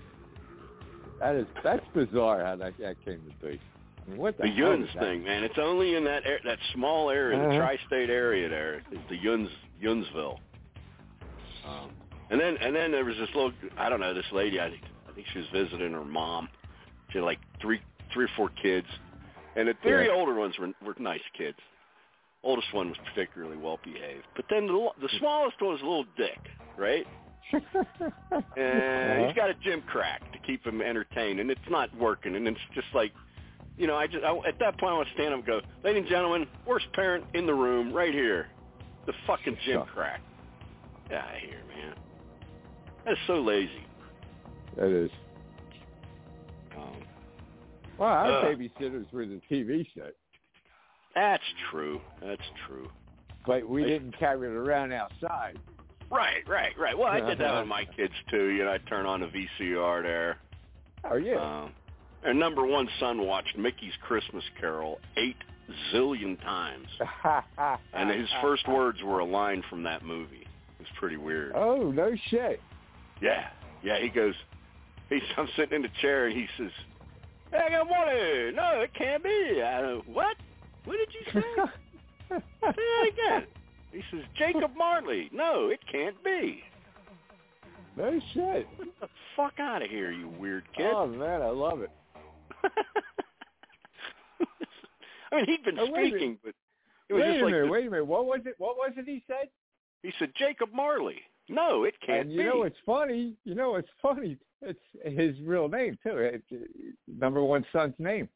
That's bizarre how that came to be. I mean, what the Yuns thing, man. It's only in that small area, the tri-state area there, is the Yunsville. And then there was this little, I don't know, this lady, I think she was visiting her mom. She had like three or four kids. And the three older ones were nice kids. Oldest one was particularly well behaved. But then the smallest one was a little dick, right? And he's got a gym crack to keep him entertained, and it's not working. And it's just like, you know, at that point I want to stand up and go, ladies and gentlemen, worst parent in the room right here, the fucking gym crack. Get out of here, man. That's so lazy. That is. Well, our babysitters were the TV set. That's true. But we didn't carry it around outside. Right. Well, I did that with my kids, too. You know, I'd turn on a VCR there. Oh, yeah. Our number one son watched Mickey's Christmas Carol 8 zillion times. And his first words were a line from that movie. It was pretty weird. Oh, no shit. Yeah, he goes, I'm sitting in the chair, and he says, hey, I got money. No, it can't be. I go, what? What did you say? Say that again. He says, Jacob Marley. No, it can't be. No shit. Get the fuck out of here, you weird kid. Oh, man, I love it. I mean, he'd been speaking, but it was wait just like... Wait a minute. What was it he said? He said, Jacob Marley. No, it can't be. You know what's funny? It's his real name, too. It's number one son's name.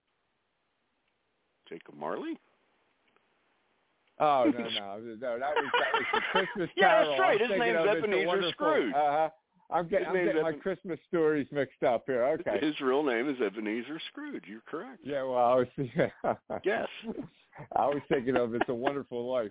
Jacob Marley? Oh, no. That was the Christmas Carol. Yeah, that's right. His name's Ebenezer Scrooge. I'm getting my Christmas stories mixed up here. Okay. His real name is Ebenezer Scrooge. You're correct. Yeah, well, I was Yes. I was thinking of It's a Wonderful Life.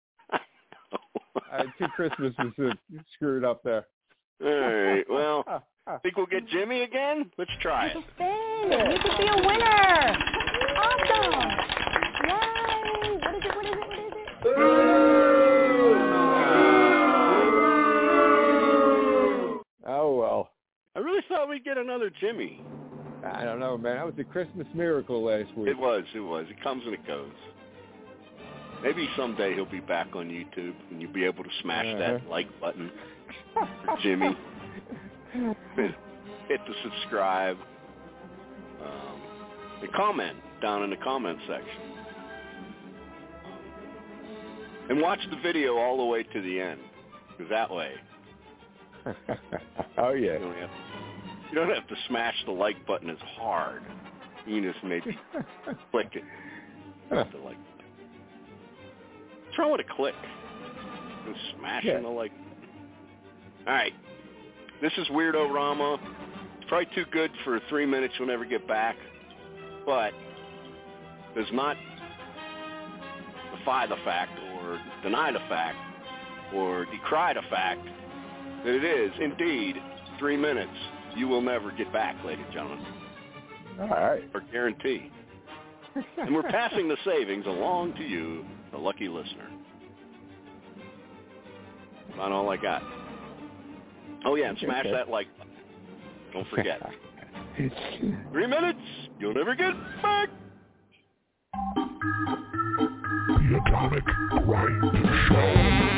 I had 2 Christmases screwed up there. All right. Well, think we'll get Jimmy again? Let's try it. You could be a winner. Awesome. Yay. What is it? Oh, well. I really thought we'd get another Jimmy. I don't know, man. That was a Christmas miracle last week. It was. It comes and it goes. Maybe someday he'll be back on YouTube and you'll be able to smash that like button for Jimmy. Hit the subscribe. And comment down in the comment section. And watch the video all the way to the end. Because that way... Oh, yeah. You don't have to smash the like button as hard. You just maybe click it. The like. Try with a click. And smashing the like. All right. This is Weirdo Rama. It's probably too good for 3 minutes. You'll never get back. But does not defy the fact or deny the fact or decry the fact that it is indeed 3 minutes you will never get back, ladies and gentlemen. All right. Or guarantee. And we're passing the savings along to you, the lucky listener. Not all I got. Oh, yeah, and smash that like button. Don't forget. 3 minutes, you'll never get back. The Atomic Grind Show.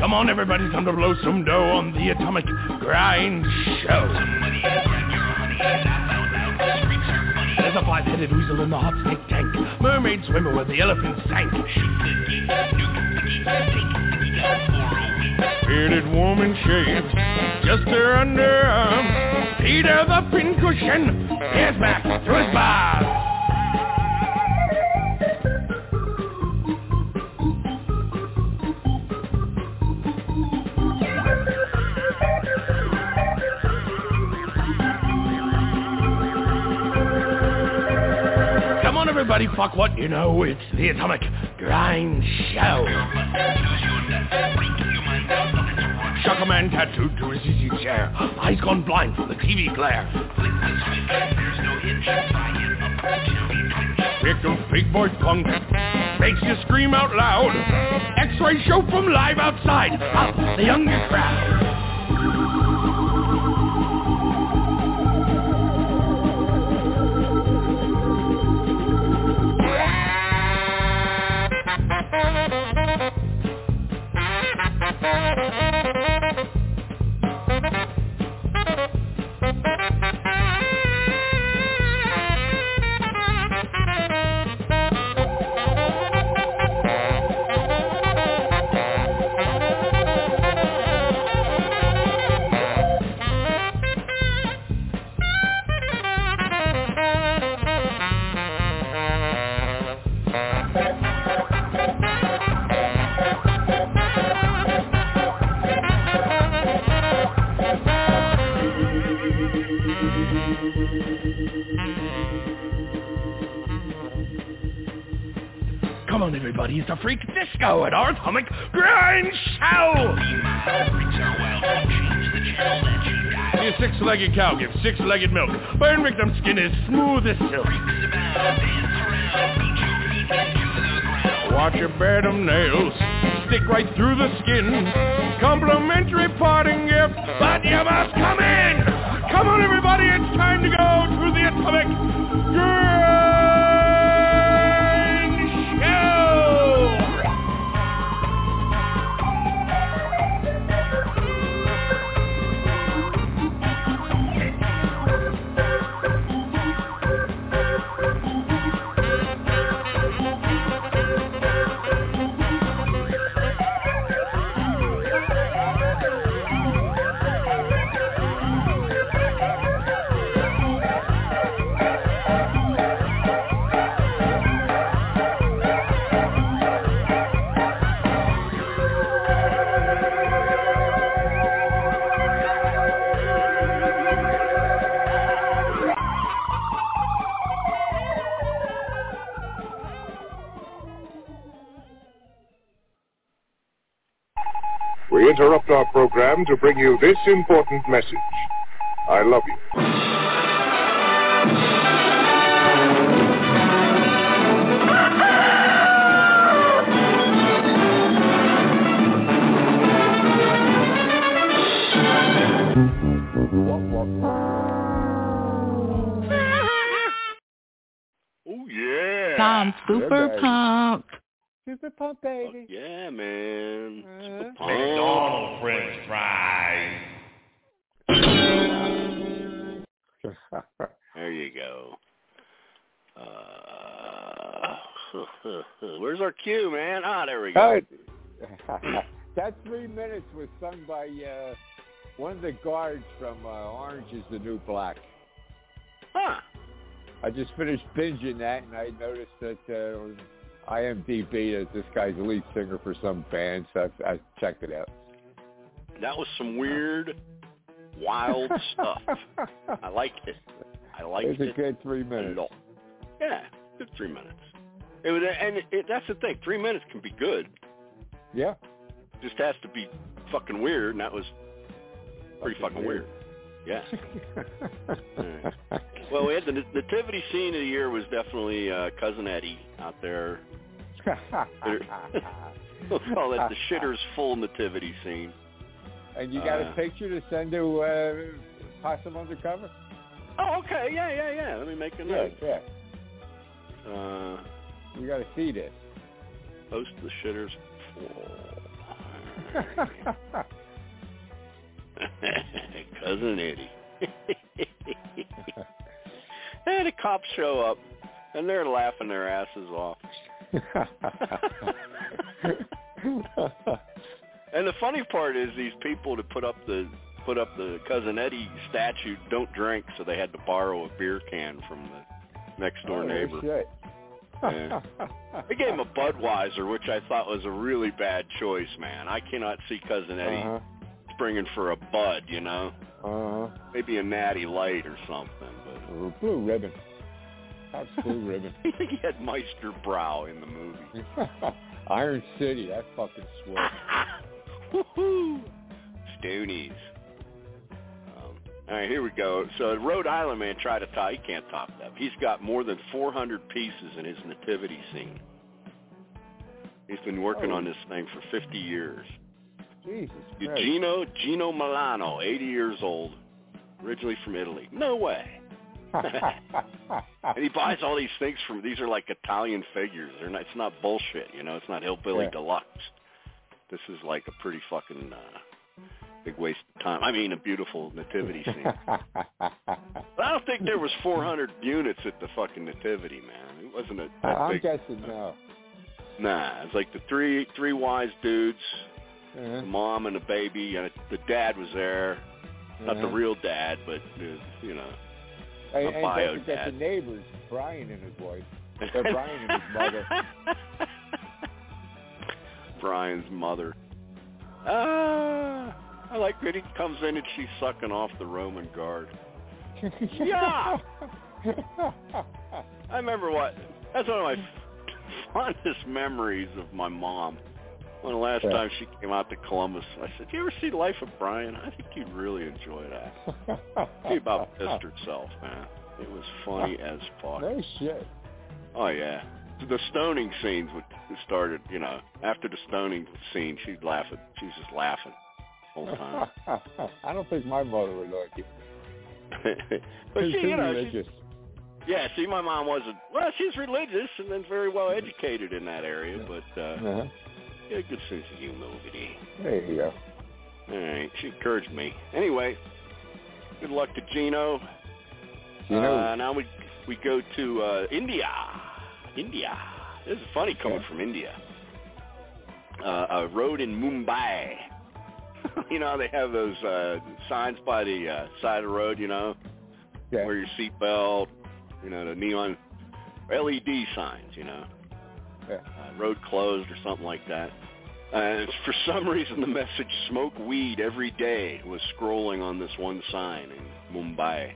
Come on, everybody, time to blow some dough on the Atomic Grind Show. There's a five-headed weasel in the hot snake tank. Mermaid swimmer where the elephant sank. Bearded woman shaves just her underarm. Peter the pincushion is back to his bar. Everybody, fuck what you know, it's the Atomic Grind Show. Shock a man tattooed to his easy chair. Eyes gone blind from the TV glare. Victim's big boy punk makes you scream out loud. X-ray show from live outside of the younger crowd. Come on, everybody, it's a freak disco at our Atomic Grind Show! See a six-legged cow give six-legged milk. Burn victim skin is smooth as silk. Watch your bed of nails stick right through the skin. Complimentary parting gift, but you must come in! Come on, everybody, it's time to go to the Atomic Grind Show! We interrupt our program to bring you this important message. I love you. Oh, yeah. I'm super pumped. Super pump, baby. Yeah, man. Super pump. McDonald's French fries. There you go. Where's our cue, man? Ah, there we go. That 3 minutes was sung by one of the guards from Orange is the New Black. Huh. I just finished binging that, and I noticed that IMDb that this guy's the lead singer for some band, so I checked it out. That was some weird, wild stuff. I liked it. It was a good 3 minutes. Yeah, good 3 minutes. It was, that's the thing. 3 minutes can be good. Yeah. Just has to be fucking weird, and that was pretty fucking weird. Yeah. Right. Well, we had the nativity scene of the year was definitely Cousin Eddie out there. We'll call it the shitter's full nativity scene. And you got a picture to send to Possum Undercover? Oh, okay. Yeah. Let me make a note. Yeah. You got to see this. Post the shitter's full. Cousin Eddie. And the cops show up, and they're laughing their asses off. And the funny part is these people that put up the Cousin Eddie statue don't drink, so they had to borrow a beer can from the next door neighbor. Shit. Yeah. They gave him a Budweiser, which I thought was a really bad choice, man. I cannot see Cousin Eddie springing for a Bud, you know. Maybe a Natty Light or something, but or Blue Ribbon. That's Blue Ribbon. I think he had Meisterbrow in the movie. Iron City, that fucking sweat. Woohoo! Stonies. All right, here we go. So Rhode Island man tried to top. He can't top that. He's got more than 400 pieces in his nativity scene. He's been working on this thing for 50 years. Jesus Christ. Gino Milano, 80 years old, originally from Italy. No way. And he buys all these things from. These are like Italian figures. They're not. It's not bullshit. You know. It's not Hillbilly Deluxe. This is like a pretty fucking big waste of time. I mean, a beautiful nativity scene. But I don't think there was 400 units at the fucking nativity, man. It wasn't that I'm big. guessing no. Nah, it's like the three wise dudes, the mom and the baby, and the dad was there. Not the real dad, but you know, a bio don't forget dad. the neighbors, Brian and his wife. Brian and his mother. Brian's mother. I like when he comes in and she's sucking off the Roman guard. Yeah! I remember that's one of my fondest memories of my mom. When the last time she came out to Columbus, I said, "You ever see Life of Brian? I think you'd really enjoy that." She about pissed herself, man. It was funny as fuck. No shit. Oh, yeah. The stoning scenes started, you know, after the stoning scene, she'd laugh. She was just laughing the whole time. I don't think my mother would like it. But she's she, you know, religious. Yeah, see, my mom wasn't. Well, she's religious and then very well educated in that area, but she had a good sense of humility. There you go. All right, she encouraged me. Anyway, good luck to Gino. Now we go to India. India. This is funny coming from India. A road in Mumbai. You know, they have those signs by the side of the road, you know, wear your seatbelt, you know, the neon LED signs, you know, road closed or something like that. For some reason, the message "smoke weed every day" was scrolling on this one sign in Mumbai.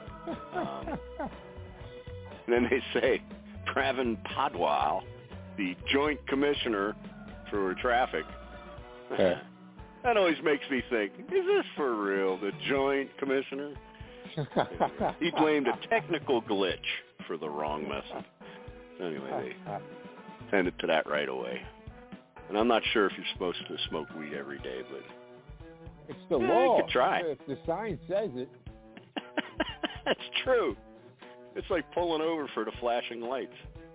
And then they say, Pravin Padwal, the Joint Commissioner for Traffic. That always makes me think, is this for real, the Joint Commissioner? He blamed a technical glitch for the wrong message. Anyway, they tended to that right away. And I'm not sure if you're supposed to smoke weed every day, but it's the law. You could try. If the sign says it. That's true. It's like pulling over for the flashing lights.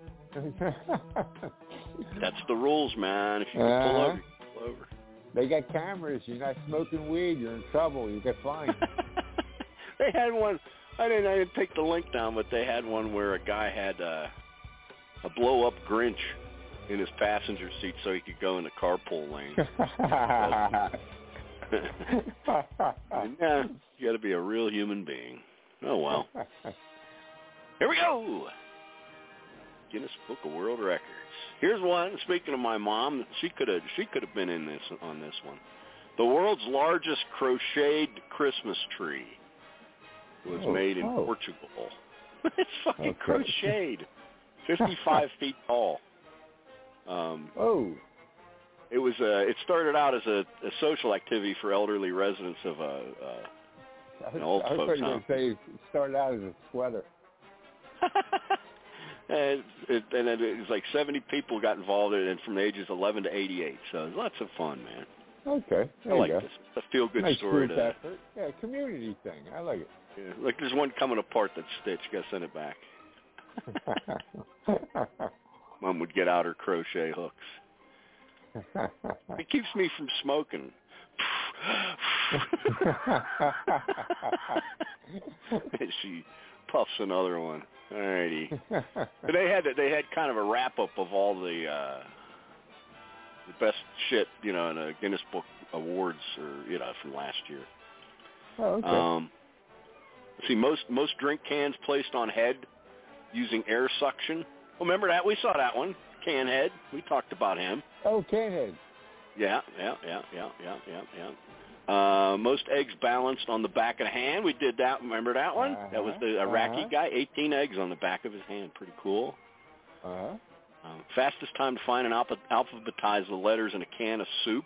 That's the rules, man. If you can pull over, you can pull over. They got cameras. You're not smoking weed, you're in trouble. You get fined. They had one. I didn't take the link down, but they had one where a guy had a blow-up Grinch in his passenger seat so he could go in the carpool lane. Yeah, you got to be a real human being. Oh well. Here we go. Guinness Book of World Records. Here's one. Speaking of my mom, she could have been in this on this one. The world's largest crocheted Christmas tree was made in Portugal. It's fucking crocheted. 55 feet tall. It was. It started out as a social activity for elderly residents of an old folks' home. I was going to say it started out as a sweater. And it was like 70 people got involved in it from the ages 11 to 88. So it was lots of fun, man. Okay, there I like you go. this. It's a feel-good nice story. Group effort. Yeah, community thing. I like it. Yeah, like there's one coming apart that's stitched. Got to send it back. Mom would get out her crochet hooks. It keeps me from smoking. She puffs another one. Alrighty. But they had kind of a wrap up of all the best shit, in the Guinness Book Awards, or from last year. Oh, okay. See, most drink cans placed on head using air suction. Well, remember that? We saw that one. Can Head. We talked about him. Oh, Can Head. Yeah. Most eggs balanced on the back of the hand. We did that. Remember that one? That was the Iraqi guy. 18 eggs on the back of his hand. Pretty cool. Fastest time to find and alphabetize the letters in a can of soup.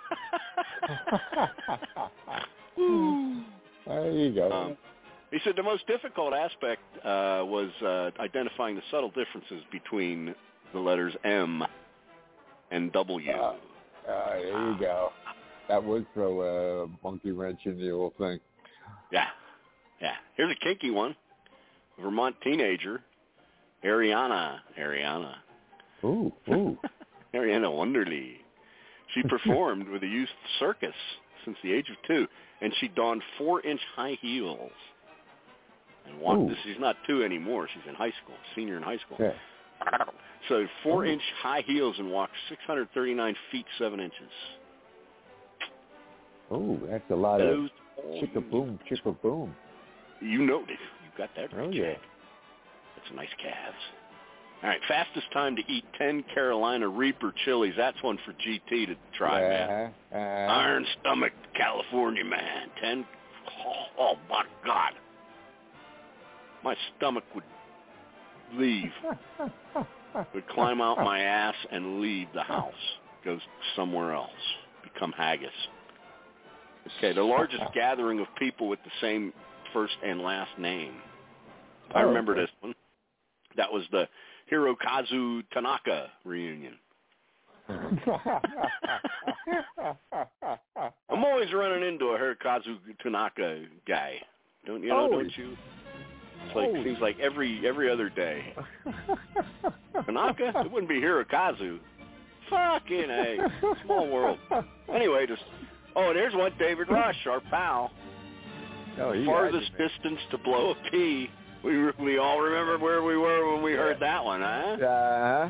There you go. He said the most difficult aspect was identifying the subtle differences between the letters M and W. There you go. That would throw a monkey wrench in the whole thing. Yeah. Here's a kinky one. Vermont teenager, Ariana. Ooh. Ariana Wonderly. She performed with the youth circus since the age of 2, and she donned 4-inch high heels. And she's not 2 anymore. She's in high school, senior in high school. Yeah. So 4-inch high heels and walked 639 feet 7 inches. Oh, that's a lot of chicka-boom. You know it. You got that right. Oh, yeah. That's nice calves. All right, fastest time to eat 10 Carolina Reaper chilies. That's one for GT to try, man. Iron stomach, California man. 10. Oh, my God. My stomach would leave. Would climb out my ass and leave the house. Go somewhere else. Become haggis. Okay, the largest gathering of people with the same first and last name. I remember this one. That was the Hirokazu Tanaka reunion. I'm always running into a Hirokazu Tanaka guy. Don't you? It's like seems like every other day. Tanaka? It wouldn't be Hirokazu. Fucking A. Small world. Anyway, and there's one, David Rush, our pal. Farthest distance to blow a pea. We all remember where we were when we heard that one, huh?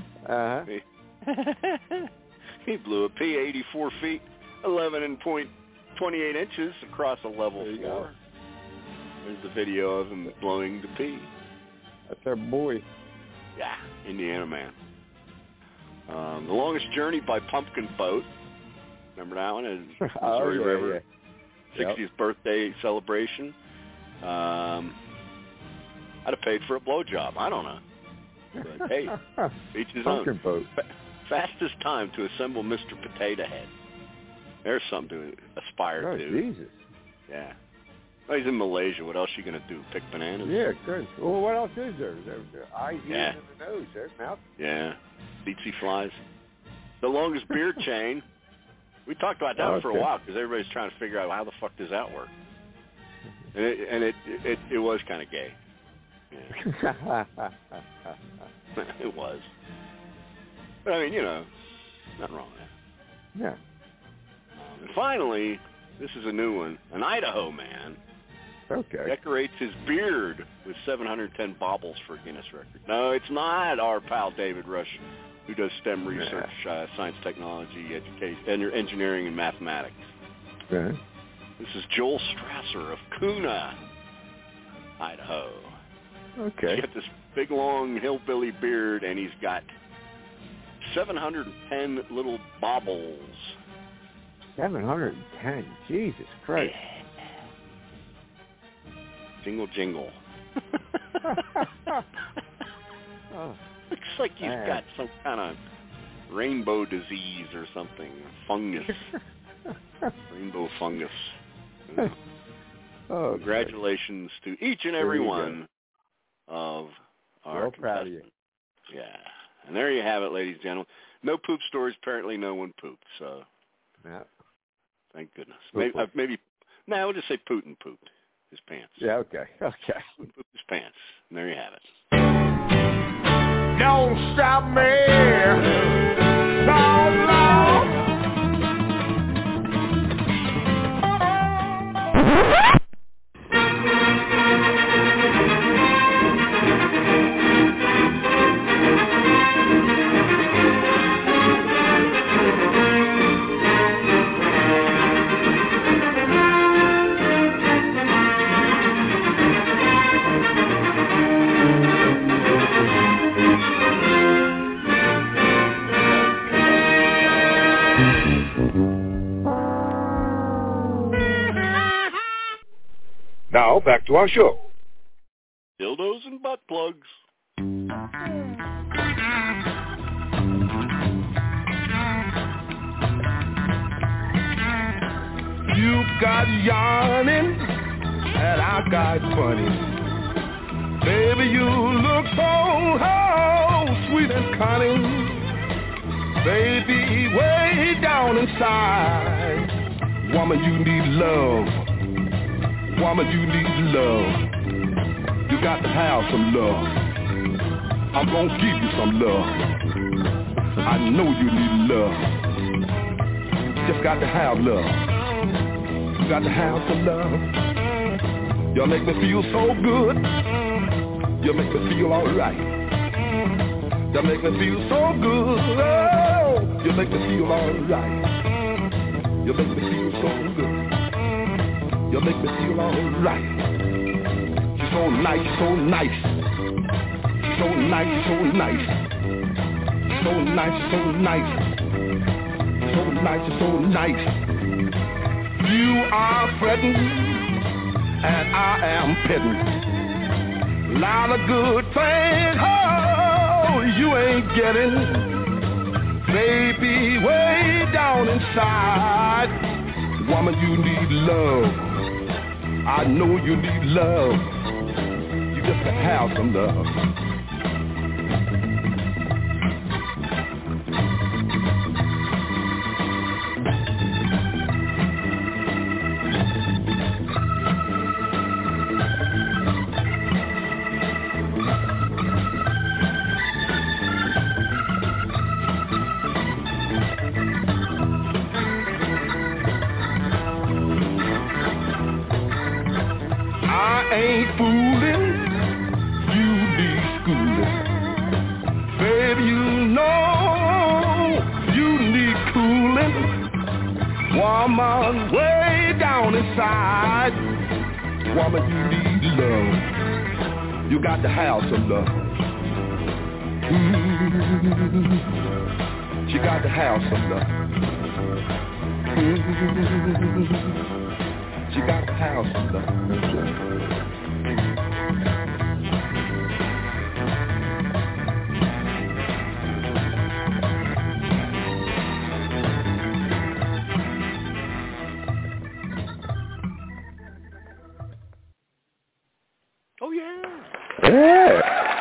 He blew a pea 84 feet, 11.28 inches across a level 4. There's the video of him blowing the pea. That's our boy. Yeah, Indiana man. The longest journey by pumpkin boat. Remember that one? Missouri River. 60th birthday celebration. I'd have paid for a blowjob. I don't know. But, hey, each his own. Boat. Fastest time to assemble Mr. Potato Head. There's something to aspire to. Jesus. Yeah. Well, he's in Malaysia. What else are you going to do? Pick bananas? Yeah, good. Well, what else is there? There's eyes, ears, and the nose. There's mouth. Yeah. Tsetse flies. The longest beard chain. We talked about that for a while because everybody's trying to figure out how the fuck does that work. And it was kind of gay. Yeah. It was. But I mean, nothing wrong with that. Yeah. And finally, this is a new one. An Idaho man decorates his beard with 710 baubles for a Guinness record. No, it's not our pal David Rush, who does STEM research, science, technology, education, engineering, and mathematics. Okay. This is Joel Strasser of Kuna, Idaho. Okay. He's got this big, long hillbilly beard, and he's got 710 little baubles. 710. Jesus Christ. Jingle, jingle. Looks like he's got some kind of rainbow disease or something. Fungus. Rainbow fungus. Congratulations to each and every one of our proud of you. Yeah. And there you have it, ladies and gentlemen. No poop stories. Apparently no one pooped, so... Yeah. Thank goodness. Maybe we'll just say Putin pooped his pants. Yeah, okay. Putin pooped his pants. And there you have it. Don't stop me. No, no. Now, back to our show. Dildos and butt plugs. You got yarning, and I got funny. Baby, you look so sweet and cunning. Baby, way down inside, woman, you need love. Woman, you need love. You got to have some love. I'm gonna give you some love. I know you need love. Just got to have love. You got to have some love. You make me feel so good. You make me feel alright. You make me feel so good. Oh, you make me feel alright. You make me feel so good. You make me feel alright. She's so nice, so nice. She's so nice, so nice. So nice, so nice. So nice, so nice. You are fretting, and I am petting. Lot of good things, oh, you ain't getting. Baby, way down inside, woman, you need love. I know you need love. You just gotta have some love. Ain't fooling, you be schooling. Baby, you know you need cooling. Woman, way down inside, woman, you need love. You got to have some love. You got to have some love. You got to have some love. Oh, yeah. Yeah.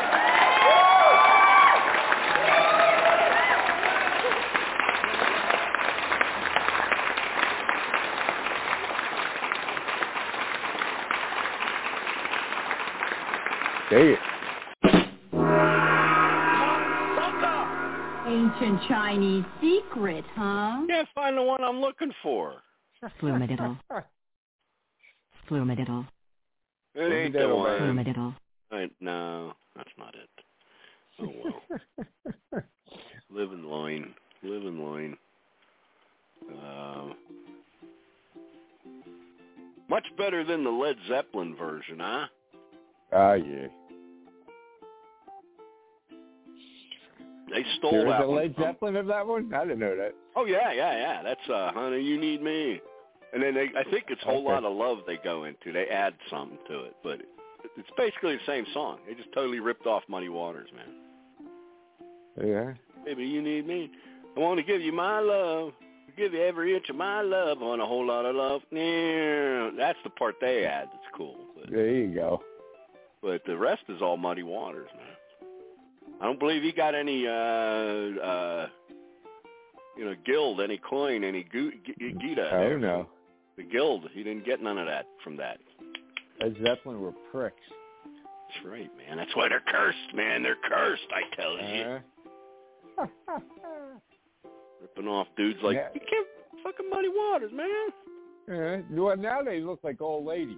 Say it. Ancient Chinese secret, huh? Can't find the one I'm looking for. Flumadiddle. Flumadiddle. It ain't the one. Flumadiddle. No, that's not it. Oh, well. Live in line. Live in line. Much better than the Led Zeppelin version, huh? Yeah. They stole there that is a one. Led Zeppelin of that one? I didn't know that. Oh, yeah. That's Honey, You Need Me. And then I think it's Whole Lot of Love they go into. They add something to it. But it's basically the same song. They just totally ripped off Muddy Waters, man. Yeah. Baby, you need me. I want to give you my love. Give you every inch of my love on a whole lot of love. Yeah, that's the part they add that's cool. But, there you go. But the rest is all Muddy Waters, man. I don't believe he got any, guild, any coin, any Gita. Oh, no. The guild, he didn't get none of that from that. Led Zeppelin were pricks. That's right, man. That's why they're cursed, man. They're cursed, I tell you. Ripping off dudes like, you can't fucking Muddy Waters, man. Well, now they look like old ladies.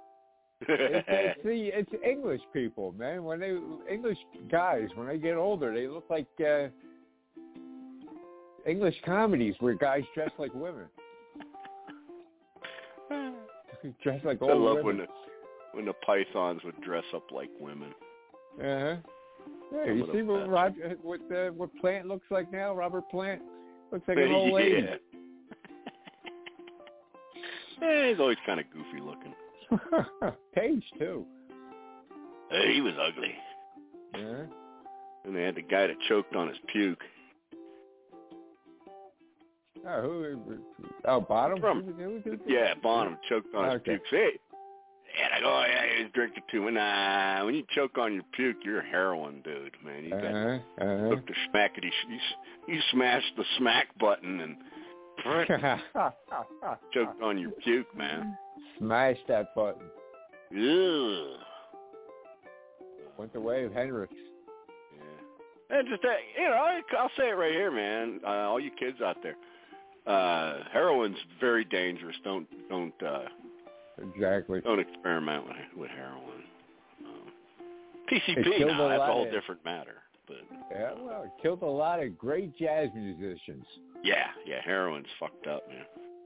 See, it's English people, man. English guys, when they get older, they look like English comedies where guys dress like women. Dress like old women. I love when the Pythons would dress up like women. Yeah, you see what Plant looks like now? Robert Plant looks like an old lady. Yeah, he's always kind of goofy looking. Page too. He was ugly. Yeah. And they had the guy that choked on his puke. Bonham? Yeah, Bonham choked on his puke. Hey, and I go, he was drinking too. Nah, when you choke on your puke, you're a heroin dude, man. You got took the smackety. You smashed the smack button and choked on your puke, man. Smash that button. Ugh. Went the way of Hendrix. Yeah. And just that, I'll say it right here, man. All you kids out there, heroin's very dangerous. Don't exactly. Don't experiment with heroin. PCP, now that's a whole different matter. But yeah, well, it killed a lot of great jazz musicians. Yeah, heroin's fucked up, man.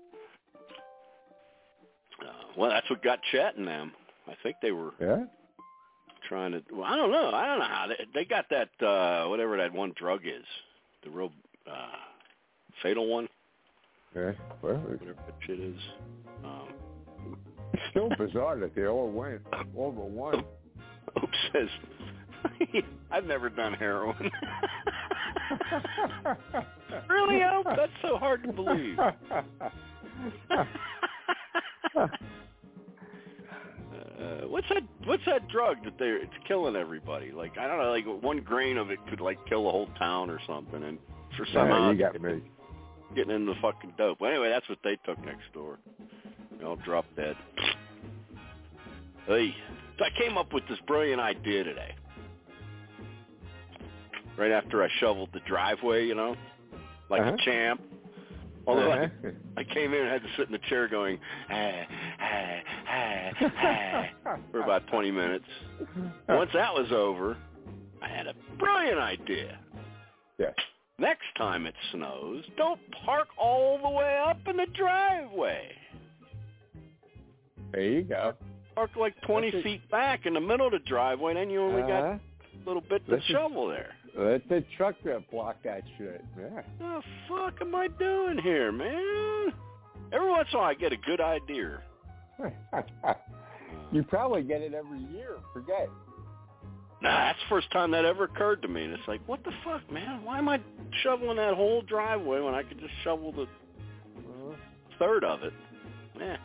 Well, that's what got Chet and them. I think they were trying to. Well, I don't know how they got that. Whatever that one drug is, the real fatal one. Yeah, well, whatever that shit is. It's still bizarre that they all went all but one. Hope says, "I've never done heroin." Really, Hope? That's so hard to believe. What's that drug that it's killing everybody? Like, I don't know, like 1 grain of it could like kill a whole town or something, and for somehow you got me getting into the fucking dope. Well, anyway, that's what they took next door. They all dropped dead. Hey, so I came up with this brilliant idea today. Right after I shoveled the driveway, like a champ. Although I came in and had to sit in the chair going, for about 20 minutes. Once that was over, I had a brilliant idea. Yes. Next time it snows, don't park all the way up in the driveway. There you go. Park like 20 feet back in the middle of the driveway, and then you only got a little bit to shovel there. Let the truck block that shit. Yeah. What the fuck am I doing here, man? Every once in a while I get a good idea. You probably get it every year. Forget. Nah, that's the first time that ever occurred to me. And it's like, what the fuck, man? Why am I shoveling that whole driveway when I could just shovel the third of it? Yeah.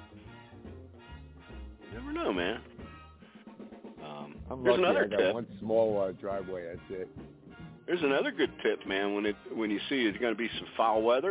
You never know, man. I'm There's lucky another I got tip. one small driveway. That's it. There's another good tip, man. When you see it's going to be some foul weather,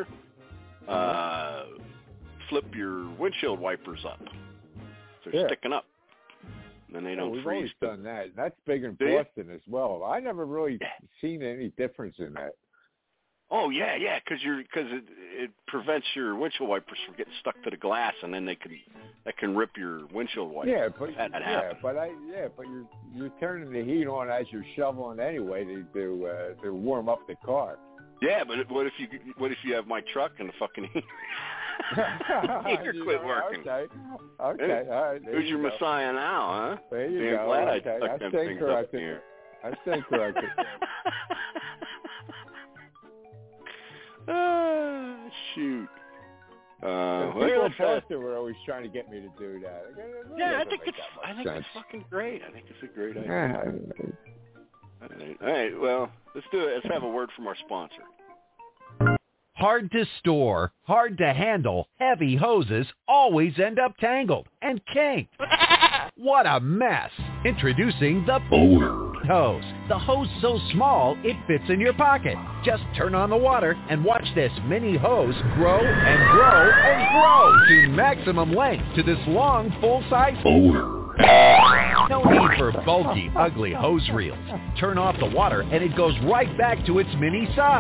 flip your windshield wipers up. So they're sticking up. Then they don't we've freeze. We've always done that. That's big in Boston as well. I never really seen any difference in that. Oh yeah, because it prevents your windshield wipers from getting stuck to the glass, and then that can rip your windshield wipers. Yeah, but you're turning the heat on as you're shoveling anyway to warm up the car. Yeah, but what if you have my truck and the fucking heater quit working? Okay, all right. Who's your Messiah now, huh? There you go. Glad I stuck them stand things corrected. up here. I stand corrected. Shoot. People in Boston were always trying to get me to do that. I think it's fucking great. I think it's a great idea. All right, well, let's do it. Let's have a word from our sponsor. Hard to store, hard to handle, heavy hoses always end up tangled and kinked. What a mess. Introducing the Boner Hose. The hose so small it fits in your pocket. Just turn on the water and watch this mini hose grow and grow and grow to maximum length to this long full-size Boner. No need for bulky, ugly hose reels. Turn off the water and it goes right back to its mini size.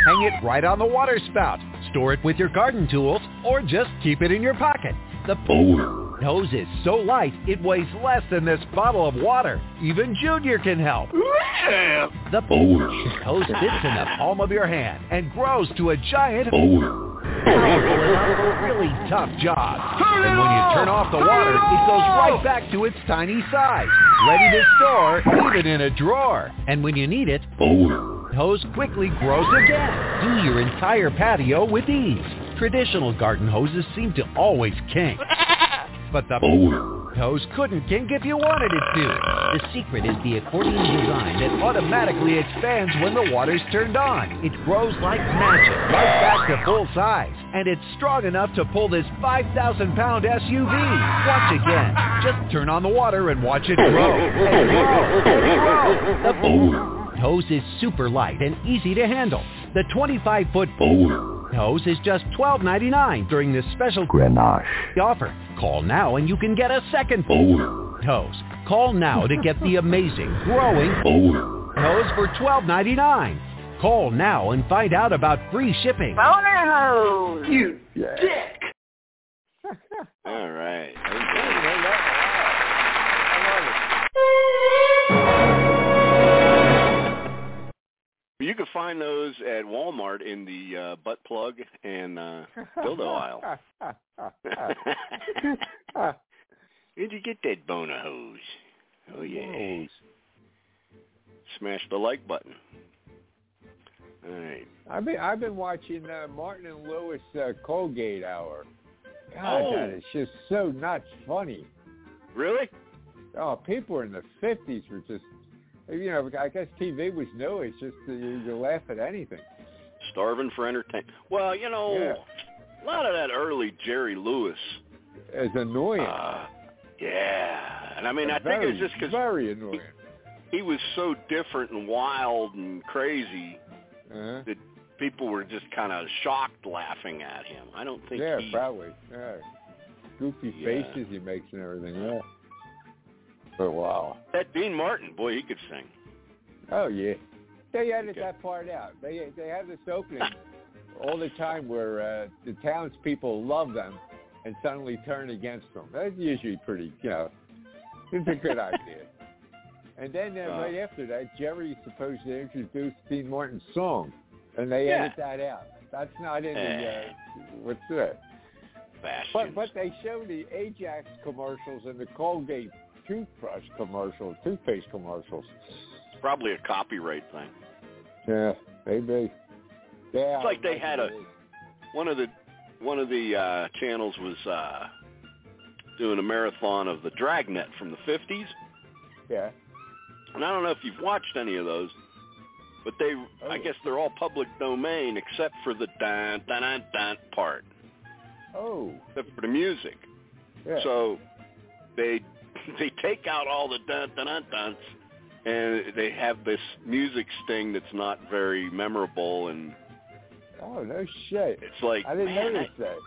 hang it right on the water spout, store it with your garden tools, or just keep it in your pocket. The Power Hose is so light, it weighs less than this bottle of water. Even Junior can help. The Power Hose fits in the palm of your hand and grows to a giant powerful enough for really tough jobs. And when you turn off the water, it goes right back to its tiny size, ready to store even in a drawer. And when you need it, Power Hose quickly grows again. Do your entire patio with ease. Traditional garden hoses seem to always kink. But the Power Hose couldn't kink if you wanted it to. The secret is the accordion design that automatically expands when the water's turned on. It grows like magic, right back to full size. And it's strong enough to pull this 5,000-pound SUV. Watch again. Just turn on the water and watch it grow. And grow. And grow. The Power Hose is super light and easy to handle. The 25-foot Power Hose is just $12.99 during this special Grenache offer. Call now and you can get a second Power Hose. Call now to get the amazing growing Power Hose for $12.99. Call now and find out about free shipping. Boner Hose! You dick! All right. You can find those at Walmart in the butt plug and dildo aisle. Where'd you get that boner hose? Oh, yeah. Smash the like button. All right. I've been watching Martin and Lewis Colgate Hour. God, that is just so not funny. Really? Oh, people in the 50s were just... You know, I guess TV was new. It's just you laugh at anything. Starving for entertainment. Well, you know, a lot of that early Jerry Lewis is annoying. Yeah, and I mean, I think it's just because very annoying. He was so different and wild and crazy that people were just kind of shocked laughing at him. I don't think. Yeah, probably. Yeah, goofy faces he makes and everything. Yeah. But wow. That Dean Martin, boy, he could sing. Oh, yeah. They edited that part out. They have this opening all the time where the townspeople love them and suddenly turn against them. That's usually pretty, it's a good idea. And then right after that, Jerry's supposed to introduce Dean Martin's song, and they edit that out. That's not in the, what's that? But they show the Ajax commercials and the Colgate toothbrush commercials, toothpaste commercials. It's probably a copyright thing. Yeah, maybe. Yeah, it's like they had one of the channels was doing a marathon of the Dragnet from the 50s. Yeah. And I don't know if you've watched any of those, but I guess they're all public domain except for the dun dun dun dun part. Oh. Except for the music. Yeah. So they take out all the dun-dun-dun-duns, and they have this music sting that's not very memorable. And oh, no shit. It's like, I didn't notice that.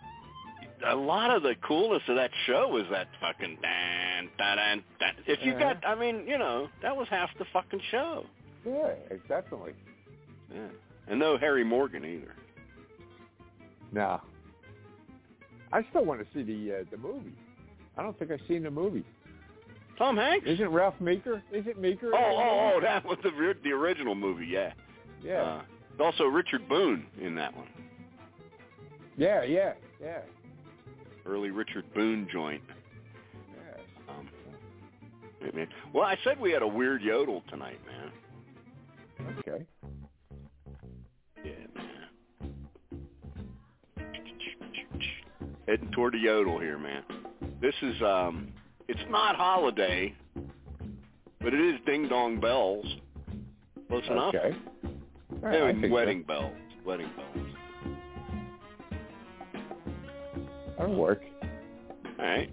A lot of the coolness of that show was that fucking dun-dun-dun-dun. If you got, I mean, that was half the fucking show. Yeah, definitely. Yeah. And no Harry Morgan either. No. I still want to see the movie. I don't think I've seen the movie. Tom Hanks? Isn't Ralph Meeker? Is it Meeker? Oh, that was the original movie, yeah. Yeah. Also Richard Boone in that one. Yeah. Early Richard Boone joint. Yeah. Well, I said we had a weird yodel tonight, man. Okay. Yeah, man. Heading toward the yodel here, man. This is, it's not holiday, but it is Ding Dong Bells. Close enough? Okay. Wedding bells. Wedding bells. That'll work. All right.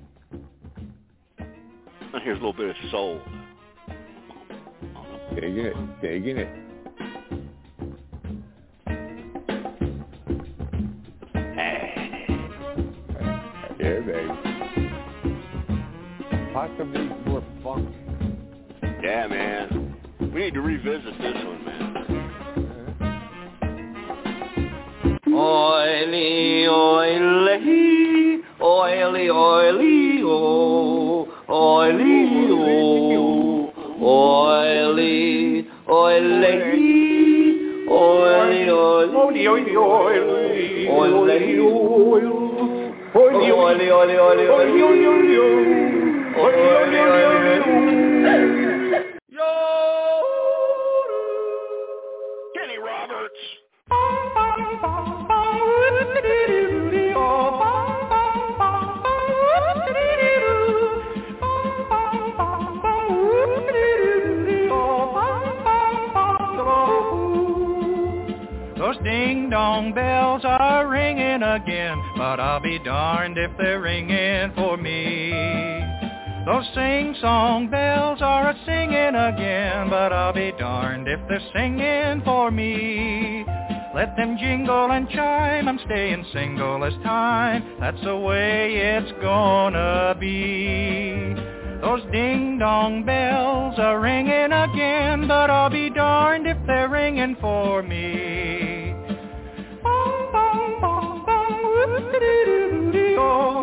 Now here's a little bit of soul. Digging it. Yeah, baby. Possibly more funk. Yeah, man. We need to revisit this one, man. Oily, oily, oily, oily, oh, oily, oh, oily, oily, oily, oily, oily, Kenny Roberts. Those ding-dong bells are ringing again, but I'll be darned if they're ringing for me. Those sing-song bells are a-singing again, but I'll be darned if they're singing for me. Let them jingle and chime, I'm staying single this time, that's the way it's gonna be. Those ding-dong bells are ringing again, but I'll be darned if they're ringing for me. Bong, bong, bong, bong, whoop-de-doo-doo-doo, oh,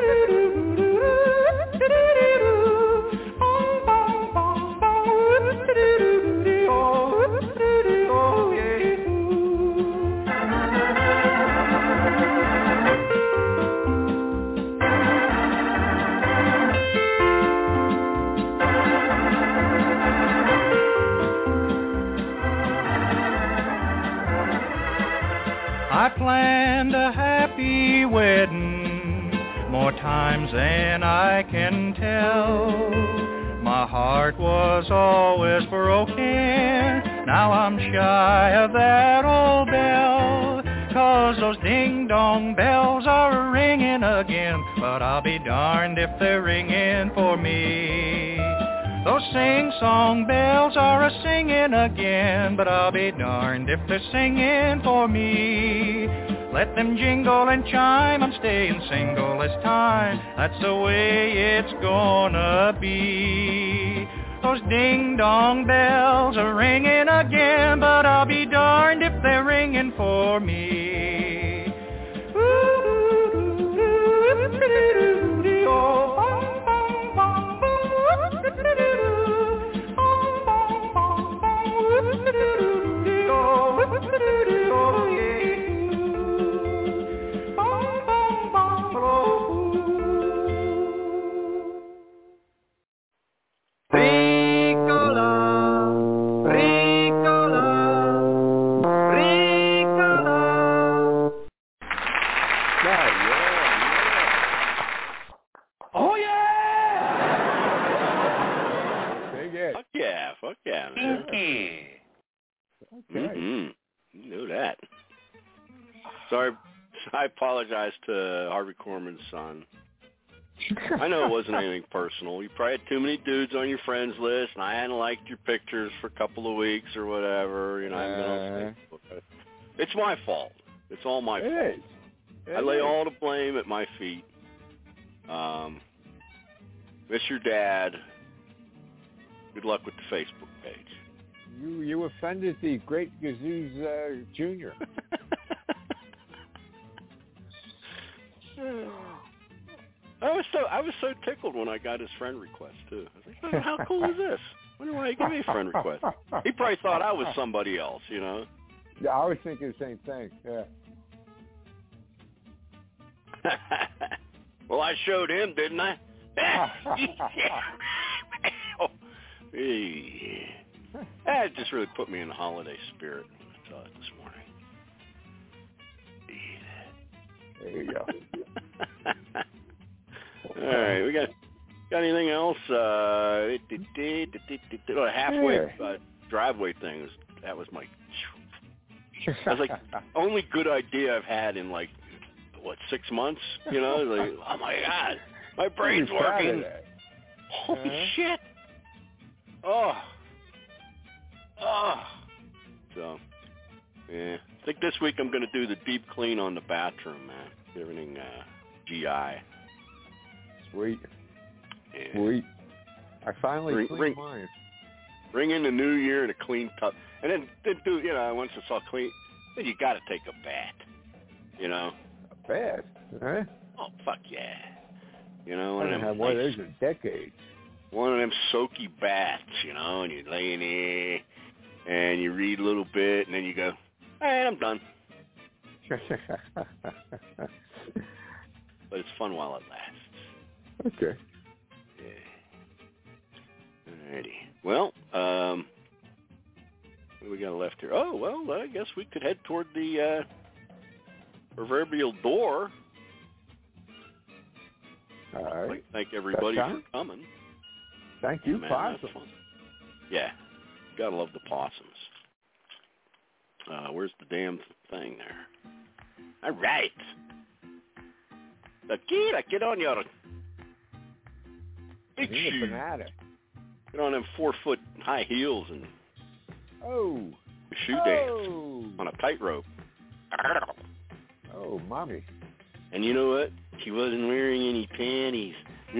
whoop-de-doo-doo-doo, bong, bong, bong, bong, whoop-de-doo-doo-doo, oh, whoop-de-doo-doo, oh, yeah. I planned a happy wedding more times than I can tell. My heart was always broken, now I'm shy of that old bell. 'Cause those ding-dong bells are ringing again, but I'll be darned if they're ringing for me. Those sing-song bells are a-singing again, but I'll be darned if they're singing for me. Let them jingle and chime, I'm staying single this time, that's the way it's gonna be. Those ding-dong bells are ringing again, but I'll be darned if they're ringing for me. Fuck yeah, man. Okay. Mm-hmm. You knew that. Sorry, I apologize to Harvey Korman's son. I know it wasn't anything personal. You probably had too many dudes on your friends list, and I hadn't liked your pictures for a couple of weeks or whatever. You know, I haven't been on Facebook. It's my fault. It's all my fault. I lay all the blame at my feet. Miss your dad. Good luck with the Facebook page. You offended the great Gazooz Jr. I was so tickled when I got his friend request too. I was like, oh, how cool is this? I wonder why he gave me a friend request. He probably thought I was somebody else, you know. Yeah, I was thinking the same thing. Yeah. Well, I showed him, didn't I? That just really put me in the holiday spirit when I saw it this morning. There you go. All right, we got anything else? Halfway driveway thing. That was my. That was like only good idea I've had in like 6 months. You know, like oh my god, my brain's working. Holy shit. Oh. So, yeah. I think this week I'm going to do the deep clean on the bathroom, man. Everything GI. Sweet. Yeah. Sweet. I finally cleaned mine. Bring in the new year in a clean tub. And then do, you know, once it's all clean, then you got to take a bath. You know. Fast, huh? Oh, fuck yeah. You know, I haven't had one of those in decades. One of them soaky baths, you know, and you lay in there and you read a little bit and then you go, all right, I'm done. But it's fun while it lasts. Okay. Yeah. Alrighty. Well, what do we got left here? Oh, well, I guess we could head toward the proverbial door. All right. I'd like to thank everybody for coming. Thank you, Man, Possum. Yeah. Gotta love the possums. Where's the damn thing there? All right. Tequila, get on your big shoe. Get on them 4-foot high heels and shoe dance on a tightrope. Oh, mommy. And you know what? She wasn't wearing any panties.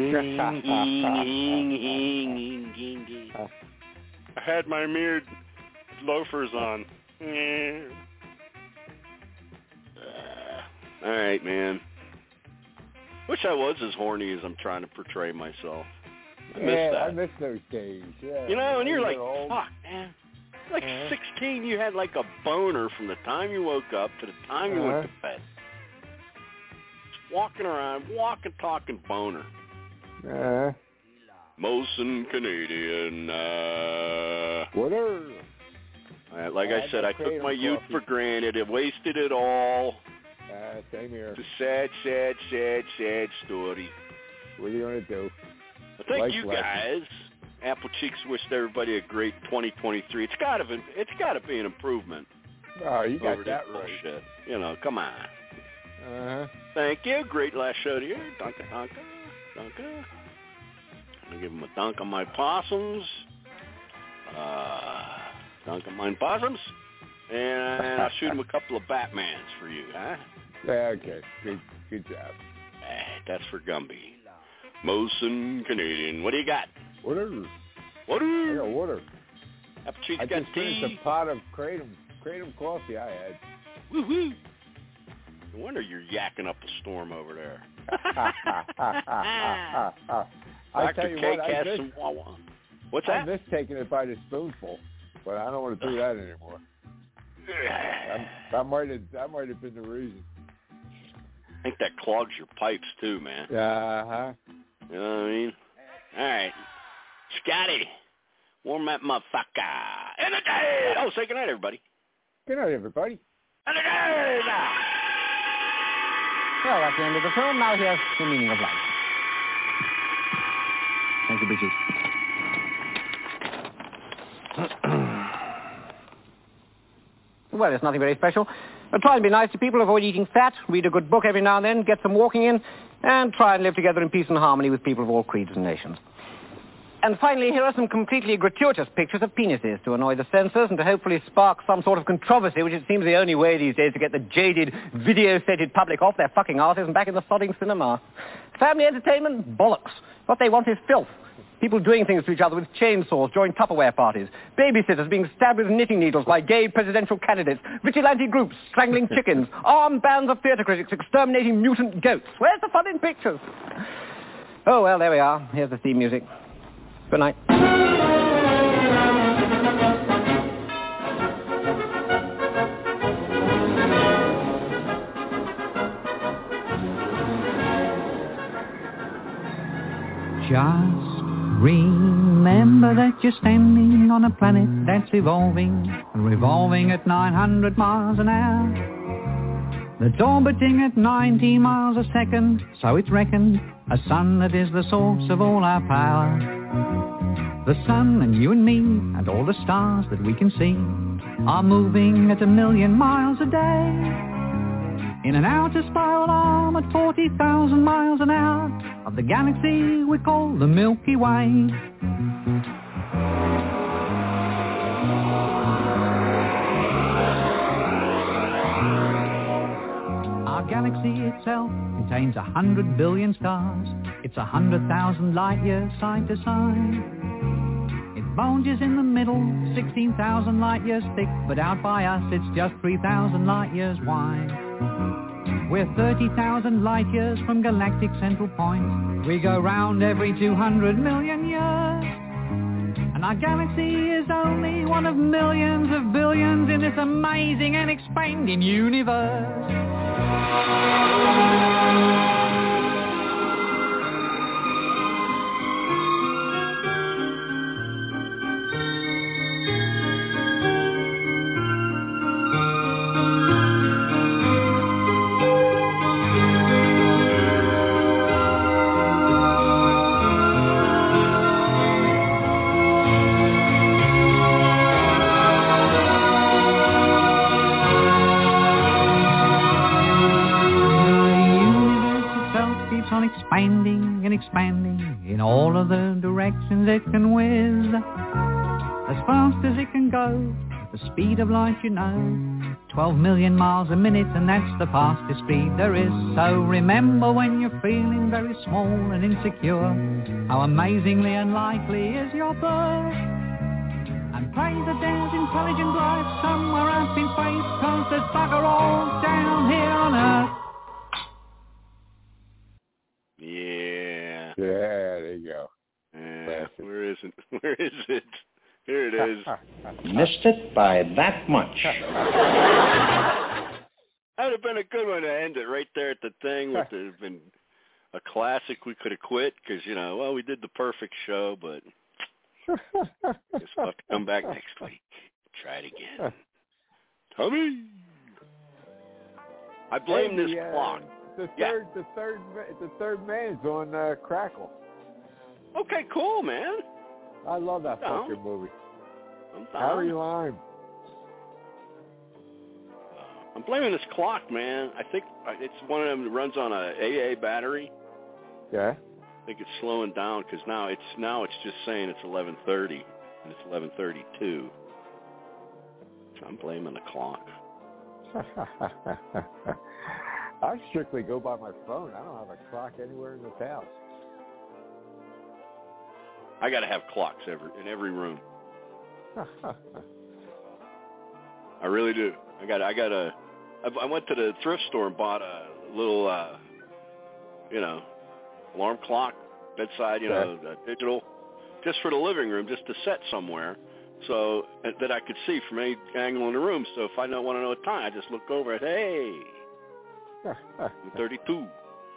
I had my mirrored loafers on. All right, man. Wish I was as horny as I'm trying to portray myself. I miss that. I miss those days. Yeah. You know, and you're like, fuck, man. Like 16, you had like a boner from the time you woke up to the time you went to bed. Just walking around, talking boner. Molson Canadian. Whatever. Like I said, I took my youth for granted. I wasted it all. Same here. It's a sad story. What are you going to do? Well, thank you guys. Apple Cheeks wished everybody a great 2023. It's got to be an improvement. Oh, you got over that this right. Bullshit. You know, come on. Thank you. Great last show to you. Dunka. I'll give them a dunk on my possums. Dunk on mine possums. And I'll shoot them a couple of Batmans for you, huh? Yeah, okay. Good job. That's for Gumby. Molson Canadian. What do you got? Water. I got water. Apple Cheeks I got just finished tea. a pot of Kratom coffee I had. Woo-hoo. No wonder you're yakking up a storm over there. Dr. K has some Wawa. What's that? I miss taking it by the spoonful, but I don't want to do that anymore. That might have been the reason. I think that clogs your pipes too, man. You know what I mean? All right. Scotty, warm that motherfucker. In the day! Oh, say goodnight, everybody. Good night, everybody. In the day! Well, that's the end of the film. Now here's the meaning of life. Thank you, bitches. Well, it's nothing very special. Try and be nice to people, avoid eating fat, read a good book every now and then, get some walking in, and try and live together in peace and harmony with people of all creeds and nations. And finally, here are some completely gratuitous pictures of penises to annoy the censors and to hopefully spark some sort of controversy, which it seems the only way these days to get the jaded, video-stated public off their fucking arses and back in the sodding cinema. Family entertainment? Bollocks. What they want is filth. People doing things to each other with chainsaws during Tupperware parties. Babysitters being stabbed with knitting needles by gay presidential candidates. Vigilante groups strangling chickens. Armed bands of theatre critics exterminating mutant goats. Where's the fun in pictures? Oh, well, there we are. Here's the theme music. Good night. Just remember that you're standing on a planet that's evolving and revolving at 900 miles an hour. That's orbiting at 90 miles a second, so it's reckoned a sun that is the source of all our power. The sun and you and me and all the stars that we can see are moving at 1,000,000 miles a day in an outer spiral arm at 40,000 miles an hour of the galaxy we call the Milky Way. Our galaxy itself contains 100 billion stars. It's 100,000 light years side to side. It bulges in the middle, 16,000 light years thick, but out by us it's just 3,000 light years wide. We're 30,000 light years from galactic central point. We go round every 200 million years. And our galaxy is only one of millions of billions in this amazing and expanding universe. Expanding in all of the directions it can whiz. As fast as it can go, the speed of light, 12 million miles a minute, and that's the fastest speed there is. So remember when you're feeling very small and insecure, how amazingly unlikely is your birth. And pray that there's intelligent life somewhere up in space, 'cause there's bugger all down here on Earth. Yeah, there you go. Yeah, where is it? Where is it? Here it is. Missed it by that much. That would have been a good one to end it right there at the thing. Would have been a classic. We could have quit because, we did the perfect show, but guess we'll have to come back next week. Try it again. Tommy! I blame this clock. The third man's on Crackle. Okay, cool, man. I love that fucking movie. I'm Harry Lime. I'm blaming this clock, man. I think it's one of them that runs on a AA battery. Yeah. I think it's slowing down because now it's just saying it's 11:30 and it's 11:32. So I'm blaming the clock. I strictly go by my phone. I don't have a clock anywhere in this house. I got to have clocks in every room. I really do. I went to the thrift store and bought a little, alarm clock, bedside, digital, just for the living room, just to set somewhere so that I could see from any angle in the room. So if I don't want to know the time, I just look over and hey, I'm 32.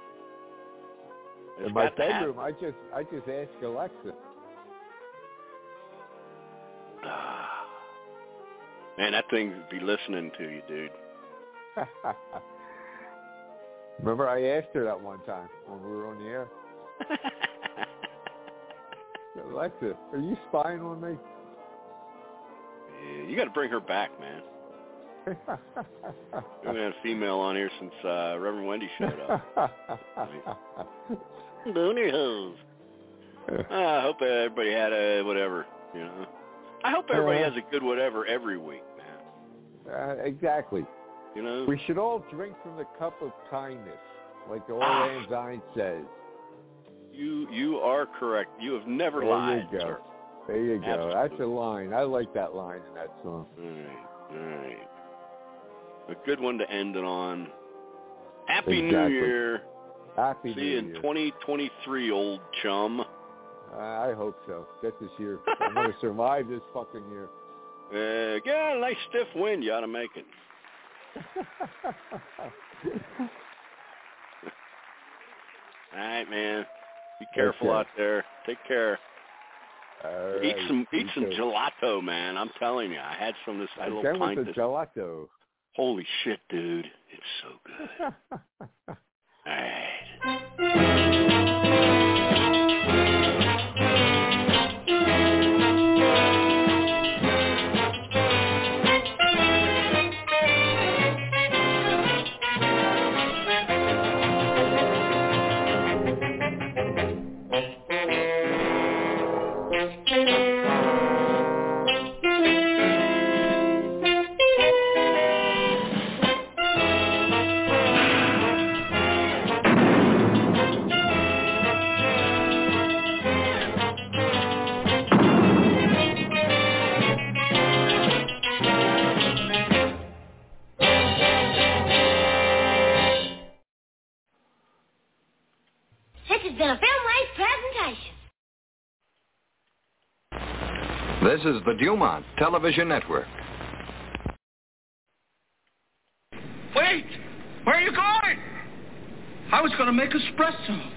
In my bedroom, I just ask Alexa. Man, that thing would be listening to you, dude. Remember, I asked her that one time when we were on the air. Alexa, are you spying on me? Yeah, you got to bring her back, man. We haven't had a female on here since Reverend Wendy showed up. Booner hose. I hope everybody had a whatever, I hope everybody has a good whatever every week, man. Exactly. We should all drink from the cup of kindness, like the old Anzine says. You are correct. You have never lied, sir. There you go. Absolutely. That's a line. I like that line in that song. All right. A good one to end it on. Happy New Year. Happy New Year. See you in 2023, old chum. I hope so. Get this year. I'm going to survive this fucking year. Get a nice stiff wind. You ought to make it. All right, man. Be careful out there. Take care. Right. Eat some gelato, man. I'm telling you. I had some of this little pint. With the gelato. Holy shit, dude. It's so good. All right. This is the Dumont Television Network. Wait! Where are you going? I was going to make espresso.